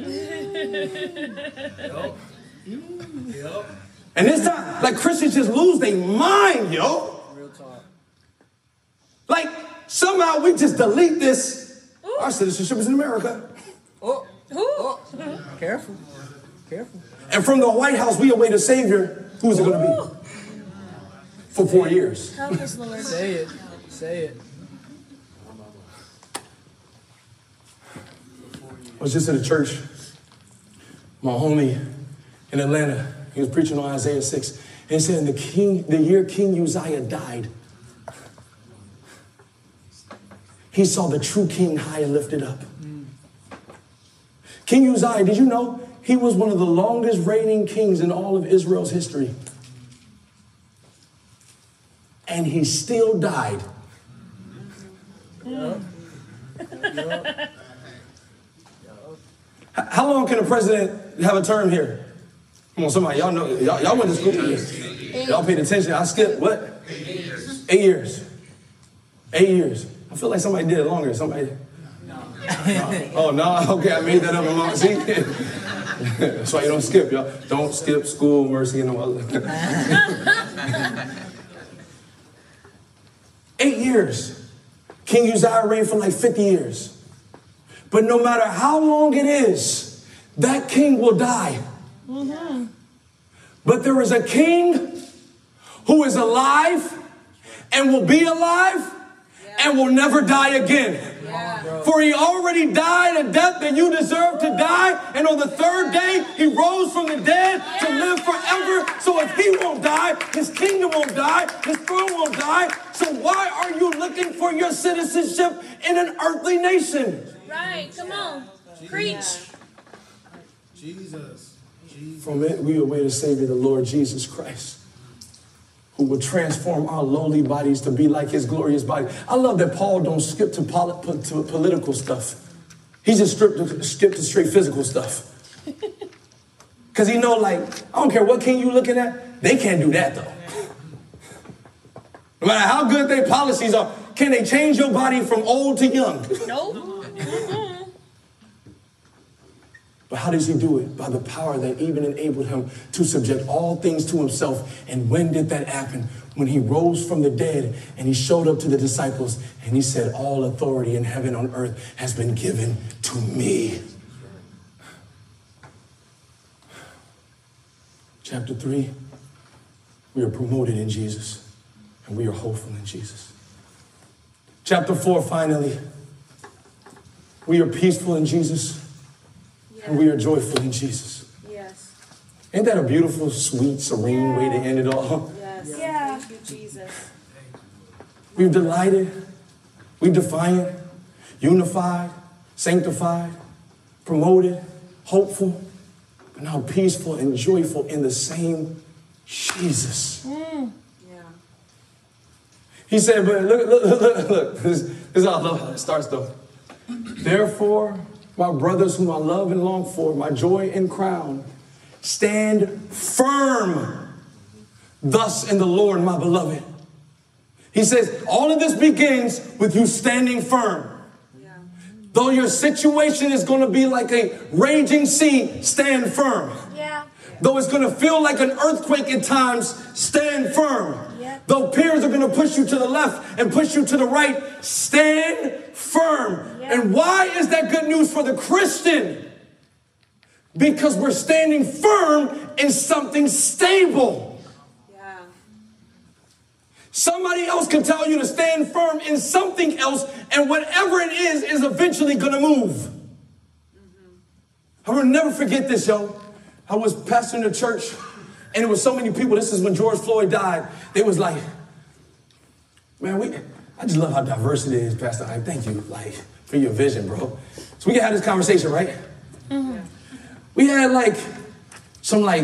Yep. Yep. And this time, like, Christians just lose their mind, yo. Real talk. Like, somehow we just delete this. Ooh. Our citizenship is in America. Oh. Ooh. Oh. Careful. Careful. And from the White House, we await a Savior. Who is it going to be? For four years. Help us, Lord. Say it. Say it. I was just at a church. My homie in Atlanta, he was preaching on Isaiah six. And he said, in the, king, the year King Uzziah died, he saw the true king high and lifted up. Mm. King Uzziah, did you know he was one of the longest reigning kings in all of Israel's history? And he still died. Yep. Yep. How long can a president have a term here? Come on, somebody, y'all know, y'all, y'all went to school. Y'all paid attention. I skipped, what? Eight years. Eight years. Eight years. I feel like somebody did it longer. Somebody. No. no. Oh, no? Okay, I made that up in my, see? That's why you don't skip, y'all. Don't skip school, mercy, and no other. Eight years. King Uzziah reigned for like fifty years. But no matter how long it is, that king will die. Mm-hmm. But there is a king who is alive and will be alive yeah. and will never die again. Yeah. For he already died a death that you deserve to die. And on the third day, he rose from the dead yeah. to live forever. So if he won't die, his kingdom won't die, his throne won't die. So why are you looking for your citizenship in an earthly nation? Right, come on. Preach. Jesus. Jesus. From it, we await a Savior, the Lord Jesus Christ, who will transform our lowly bodies to be like his glorious body. I love that Paul don't skip to, poli- to political stuff. He just stripped to, skipped to straight physical stuff. Because he know, like, I don't care what king you looking at, they can't do that, though. No matter how good their policies are, can they change your body from old to young? Nope. But how does he do it? By the power that even enabled him to subject all things to himself. And when did that happen? When he rose from the dead and he showed up to the disciples and he said, all authority in heaven and on earth has been given to me. Chapter three, we are promoted in Jesus and we are hopeful in Jesus. Chapter four, finally, we are peaceful in Jesus. And we are joyful in Jesus. Yes. Ain't that a beautiful, sweet, serene way to end it all? Yes. Yeah. Thank you, Jesus. We've delighted, we defiant, unified, sanctified, promoted, hopeful, but now peaceful and joyful in the same Jesus. Mm. Yeah. He said, but look, look, look, look, look. This, this is how I love how it starts though. Therefore, my brothers whom I love and long for, my joy and crown, stand firm thus in the Lord, my beloved. He says, all of this begins with you standing firm. Yeah. Though your situation is going to be like a raging sea, stand firm. Yeah. Though it's going to feel like an earthquake at times, stand firm. Yeah. Though peers are going to push you to the left and push you to the right, stand firm. And why is that good news for the Christian? Because we're standing firm in something stable. Yeah. Somebody else can tell you to stand firm in something else, and whatever it is, is eventually going to move. Mm-hmm. I will never forget this, yo. I was pastoring a church, and there was so many people. This is when George Floyd died. They was like, man, we, I just love how diverse it is, Pastor Ike. Thank you, like, for your vision, bro. So we can have this conversation, right? Mm-hmm. We had like some like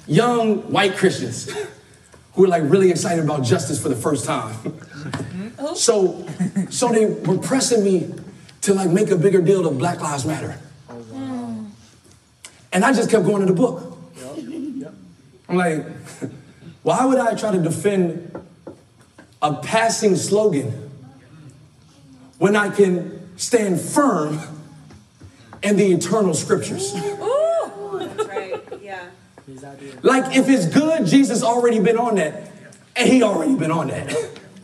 young white Christians who were like really excited about justice for the first time. So, so they were pressing me to like make a bigger deal of Black Lives Matter. And I just kept going to the book. I'm like, why would I try to defend a passing slogan when I can stand firm in the eternal scriptures? Ooh, that's right. Yeah. Like, if it's good, Jesus already been on that. And he already been on that.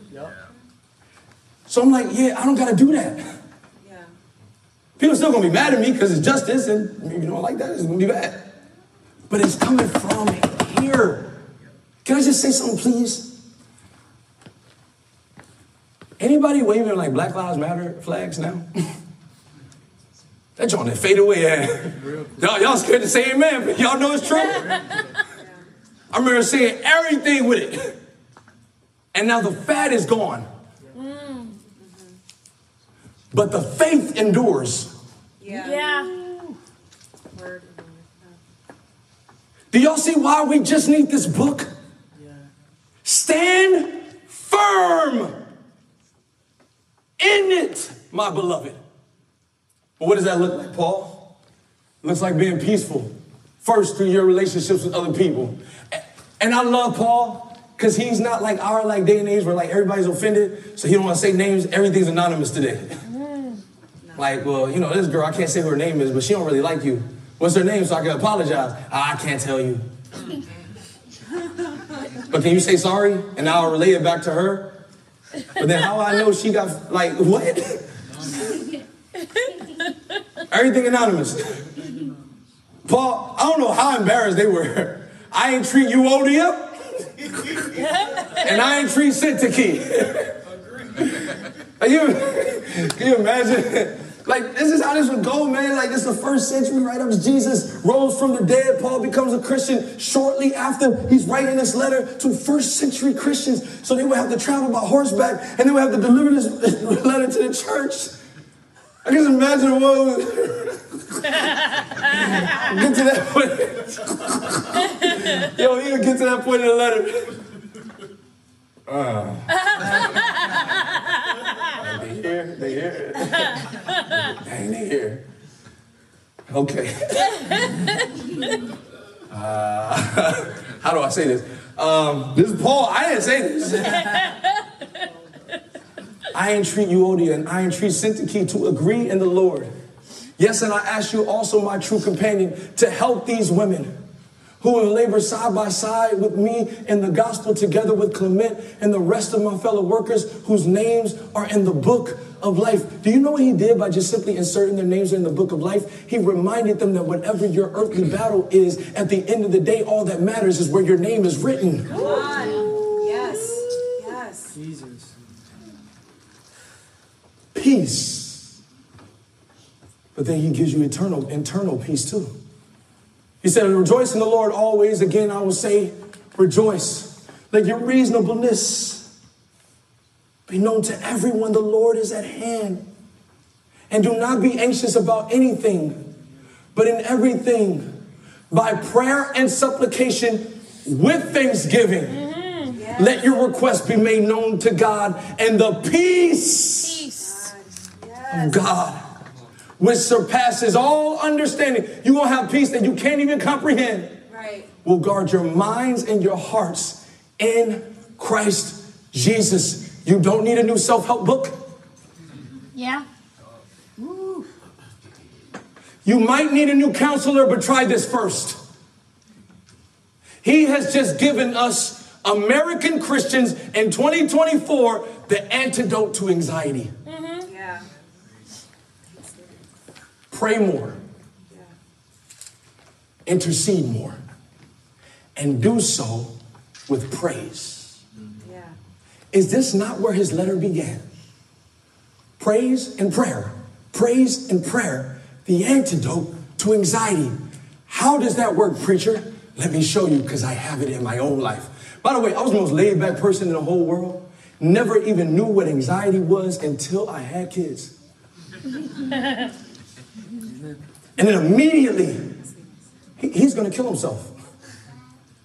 So I'm like, yeah, I don't got to do that. Yeah. People still going to be mad at me because it's justice. And if you don't like that, it's going to be bad. But it's coming from here. Can I just say something, please? Anybody waving like Black Lives Matter flags now? That joint that fade away. Y'all, y'all scared to say amen, but y'all know it's true. I remember saying everything with it. And now the fat is gone. Mm. But the faith endures. Yeah. Yeah. Word. Do y'all see why we just need this book? Yeah. Stand firm in it, my beloved. But what does that look like, Paul? It looks like being peaceful. First, through your relationships with other people. And I love Paul because he's not like our like day and age where like everybody's offended. So he don't want to say names. Everything's anonymous today. Mm. Like, well, you know, this girl, I can't say who her name is, but she don't really like you. What's her name so I can apologize? Ah, I can't tell you. But can you say sorry? And I'll relay it back to her. But then how I know she got, like, what? Everything anonymous. Paul, I don't know how embarrassed they were. I ain't treat you Odia. And I ain't treat Syntyche. Can you, can you imagine? Like, this is how this would go, man. Like, this is the first century, right? After Jesus rose from the dead, Paul becomes a Christian shortly after he's writing this letter to first century Christians. So they would have to travel by horseback, and they would have to deliver this letter to the church. I can just imagine what get to that point. Yo, he would get to that point in the letter. Uh. They here, they here. Ain't they here? Okay. Uh, how do I say this? Um, this is Paul. I didn't say this. I entreat Euodia and I entreat Syntyche to agree in the Lord. Yes, and I ask you also, my true companion, to help these women who will labor side by side with me in the gospel together with Clement and the rest of my fellow workers whose names are in the book of life. Do you know what he did by just simply inserting their names in the book of life? He reminded them that whatever your earthly battle is, at the end of the day, all that matters is where your name is written. Come on. Yes. Yes. Jesus. Peace. But then he gives you eternal, internal peace too. He said, rejoice in the Lord always. Again, I will say, rejoice. Let your reasonableness be known to everyone. The Lord is at hand. And do not be anxious about anything, but in everything, by prayer and supplication with thanksgiving, mm-hmm. yes. let your requests be made known to God, and the peace, peace. Yes. of God, which surpasses all understanding. You're going to have peace that you can't even comprehend. Right. Will guard your minds and your hearts in Christ Jesus. You don't need a new self-help book. Yeah. Woo. You might need a new counselor, but try this first. He has just given us American Christians in twenty twenty-four the antidote to anxiety. Mm-hmm. Yeah. Pray more, yeah. intercede more, and do so with praise. Yeah. Is this not where his letter began? Praise and prayer. Praise and prayer, the antidote to anxiety. How does that work, preacher? Let me show you, because I have it in my own life. By the way, I was the most laid-back person in the whole world. Never even knew what anxiety was until I had kids. And then immediately, he, he's going to kill himself.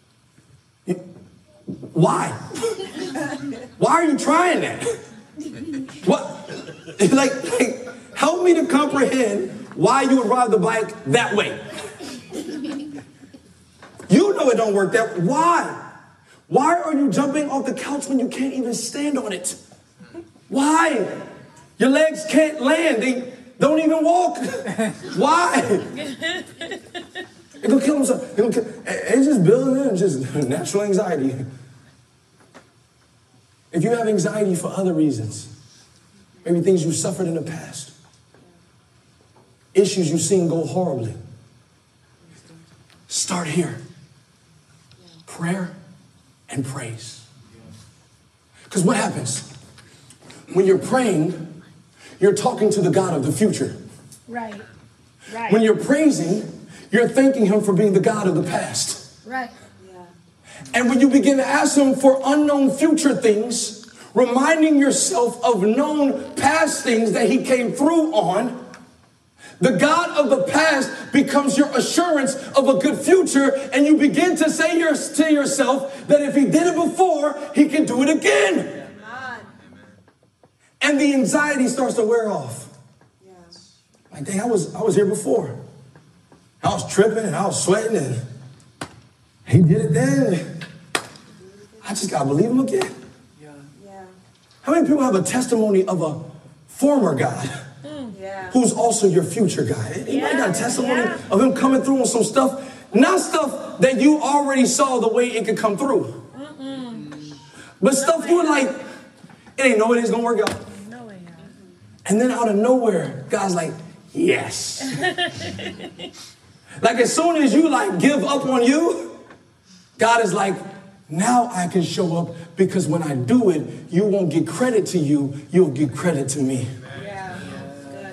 Why? Why are you trying that? What? Like, like, help me to comprehend why you would ride the bike that way. You know it don't work that way. Why? Why are you jumping off the couch when you can't even stand on it? Why? Your legs can't land. They don't even walk. Why? They're gonna kill themselves. They're gonna kill. It's just building in, just natural anxiety. If you have anxiety for other reasons, maybe things you suffered in the past, issues you've seen go horribly, start here. Prayer and praise. Because what happens? When you're praying, you're talking to the God of the future. Right. Right. When you're praising, you're thanking him for being the God of the past. Right. And when you begin to ask him for unknown future things, reminding yourself of known past things that he came through on, the God of the past becomes your assurance of a good future, and you begin to say your, to yourself that if he did it before, he can do it again. And the anxiety starts to wear off. Like, dang, I was, I was here before. I was tripping and I was sweating, and he did it then. I just got to believe him again. Yeah. Yeah. How many people have a testimony of a former God Yeah. who's also your future God? Anybody Yeah. got a testimony Yeah. of him coming through on some stuff? Not stuff that you already saw the way it could come through. Mm-mm. But stuff you were like, it ain't no way it's going to work out. No way. And then out of nowhere, God's like, yes. Like as soon as you like give up on you, God is like, now I can show up, because when I do it, you won't get credit to you, you'll get credit to me. Yeah. Good.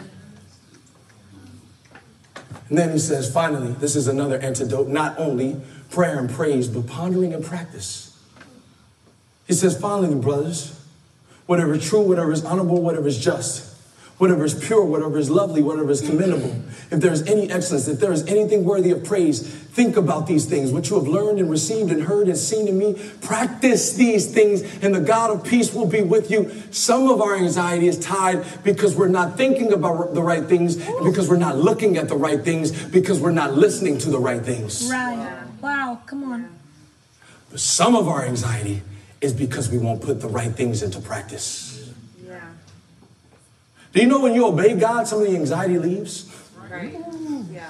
And then he says, finally, this is another antidote, not only prayer and praise, but pondering and practice. He says, finally, brothers, whatever is true, whatever is honorable, whatever is just, whatever is pure, whatever is lovely, whatever is commendable, if there is any excellence, if there is anything worthy of praise, think about these things, what you have learned and received and heard and seen in me. Practice these things, and the God of peace will be with you. Some of our anxiety is tied because we're not thinking about the right things, because we're not looking at the right things, because we're not listening to the right things. Right. Wow. Come on. But some of our anxiety is because we won't put the right things into practice. Yeah. Do you know when you obey God, some of the anxiety leaves? Right. Yeah.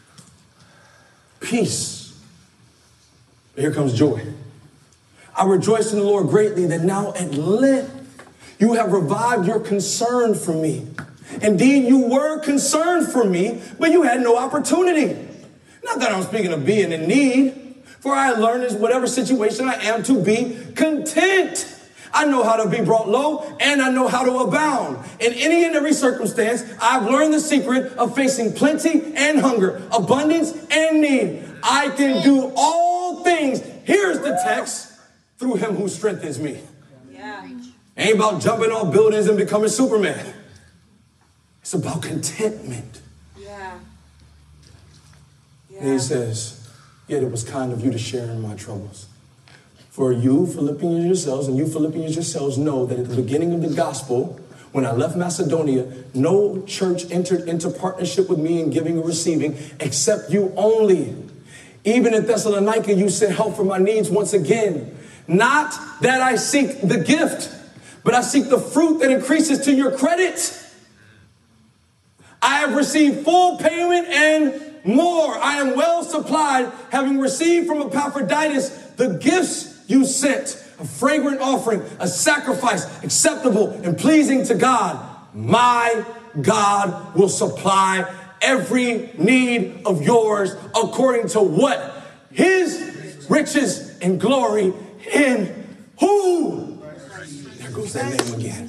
Peace. Here comes joy. I rejoice in the Lord greatly that now at length you have revived your concern for me. Indeed, you were concerned for me, but you had no opportunity. Not that I'm speaking of being in need, for I learned in whatever situation I am to be content. I know how to be brought low, and I know how to abound. In any and every circumstance, I've learned the secret of facing plenty and hunger, abundance and need. I can do all things, here's the text, through him who strengthens me. Yeah. Ain't about jumping off buildings and becoming Superman. It's about contentment. Yeah. And he says, yet it was kind of you to share in my troubles. For you, Philippians yourselves, and you, Philippians yourselves, know that at the beginning of the gospel, when I left Macedonia, no church entered into partnership with me in giving or receiving, except you only. Even in Thessalonica, you sent help for my needs once again. Not that I seek the gift, but I seek the fruit that increases to your credit. I have received full payment and more. I am well supplied, having received from Epaphroditus the gifts you sent, a fragrant offering, a sacrifice acceptable and pleasing to God. My God will supply every need of yours according to what? His riches and glory in who? There goes that name again.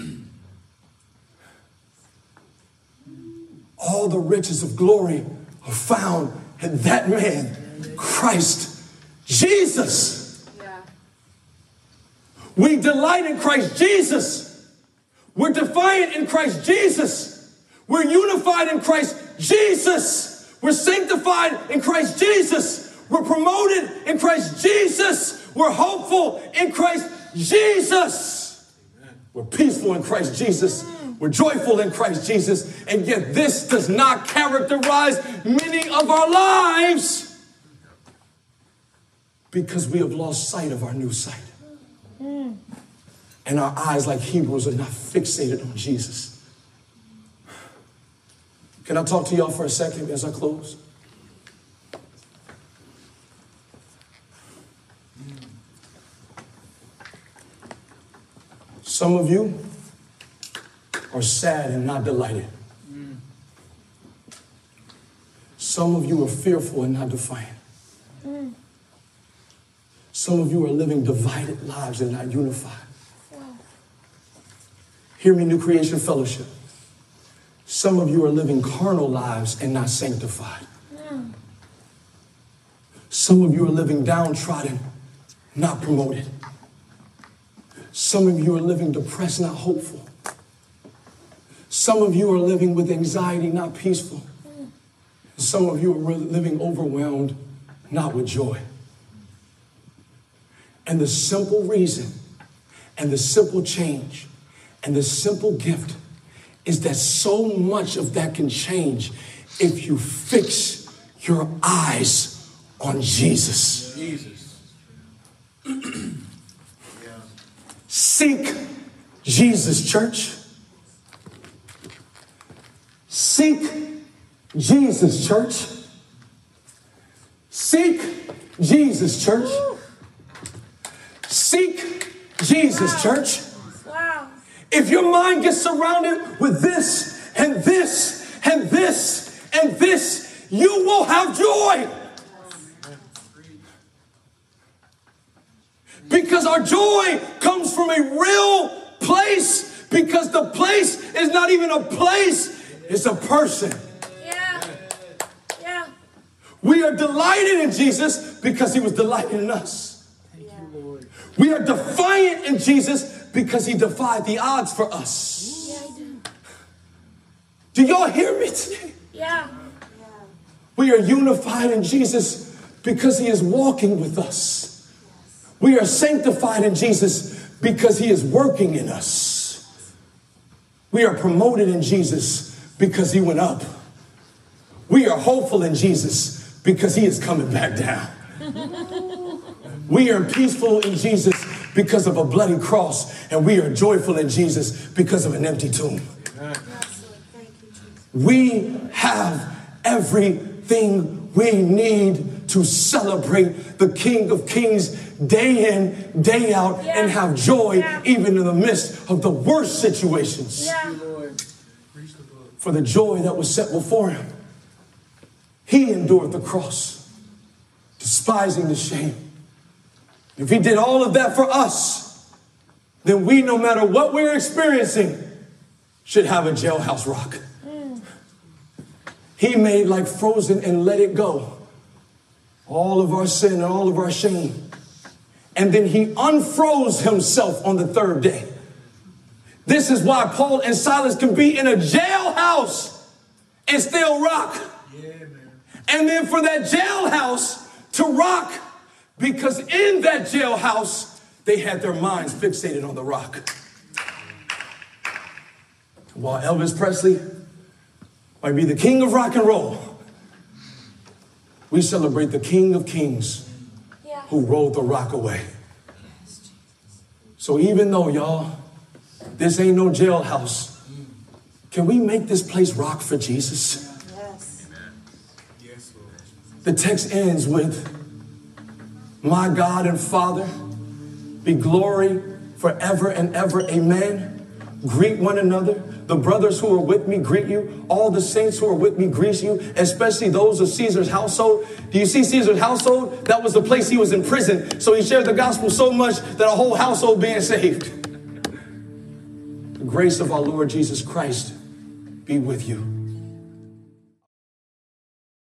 All the riches of glory are found in that man, Christ Jesus. Yeah. We delight in Christ Jesus. We're defiant in Christ Jesus. We're unified in Christ Jesus. We're sanctified in Christ Jesus. We're promoted in Christ Jesus. We're hopeful in Christ Jesus. We're peaceful in Christ Jesus. We're joyful in Christ Jesus. And yet this does not characterize many of our lives because we have lost sight of our new sight. And our eyes, like Hebrews, are not fixated on Jesus. Can I talk to y'all for a second as I close? Some of you are sad and not delighted. Some of you are fearful and not defiant. Some of you are living divided lives and not unified. Hear me, New Creation Fellowship. Some of you are living carnal lives and not sanctified. Some of you are living downtrodden, not promoted. Some of you are living depressed, not hopeful. Some of you are living with anxiety, not peaceful. Some of you are living overwhelmed, not with joy. And the simple reason, and the simple change, and the simple gift is that so much of that can change if you fix your eyes on Jesus. Jesus. Seek Jesus, church. Seek Jesus, church. Seek Jesus, church. Seek Jesus, church. Wow. If your mind gets surrounded with this and this and this and this, you will have joy. Because our joy comes from a real place. Because the place is not even a place, it's a person. Yeah. Yeah. We are delighted in Jesus because he was delighted in us. We are defiant in Jesus because he defied the odds for us. Yeah, I do. Do y'all hear me today? Yeah. We are unified in Jesus because he is walking with us. We are sanctified in Jesus because he is working in us. We are promoted in Jesus because he went up. We are hopeful in Jesus because he is coming back down. We are peaceful in Jesus because of a bloody cross, and we are joyful in Jesus because of an empty tomb. We have everything we need to celebrate the King of Kings day in, day out, Yeah. and have joy Yeah. even in the midst of the worst situations. Yeah. For the joy that was set before him, he endured the cross, despising the shame. If he did all of that for us, then we, no matter what we're experiencing, should have a jailhouse rock. Mm. He made like frozen and let it go. All of our sin and all of our shame. And then he unfroze himself on the third day. This is why Paul and Silas can be in a jailhouse and still rock. Yeah, man. And then for that jailhouse to rock, because in that jailhouse, they had their minds fixated on the rock. While Elvis Presley might be the king of rock and roll, we celebrate the King of Kings Yeah. who rolled the rock away. So even though, y'all, this ain't no jailhouse, can we make this place rock for Jesus? Yes. Yes, Lord. The text ends with, my God and Father, be glory forever and ever. Amen. Greet one another. The brothers who are with me greet you. All the saints who are with me greet you, especially those of Caesar's household. Do you see Caesar's household? That was the place he was in prison. So he shared the gospel so much that a whole household being saved. The grace of our Lord Jesus Christ be with you.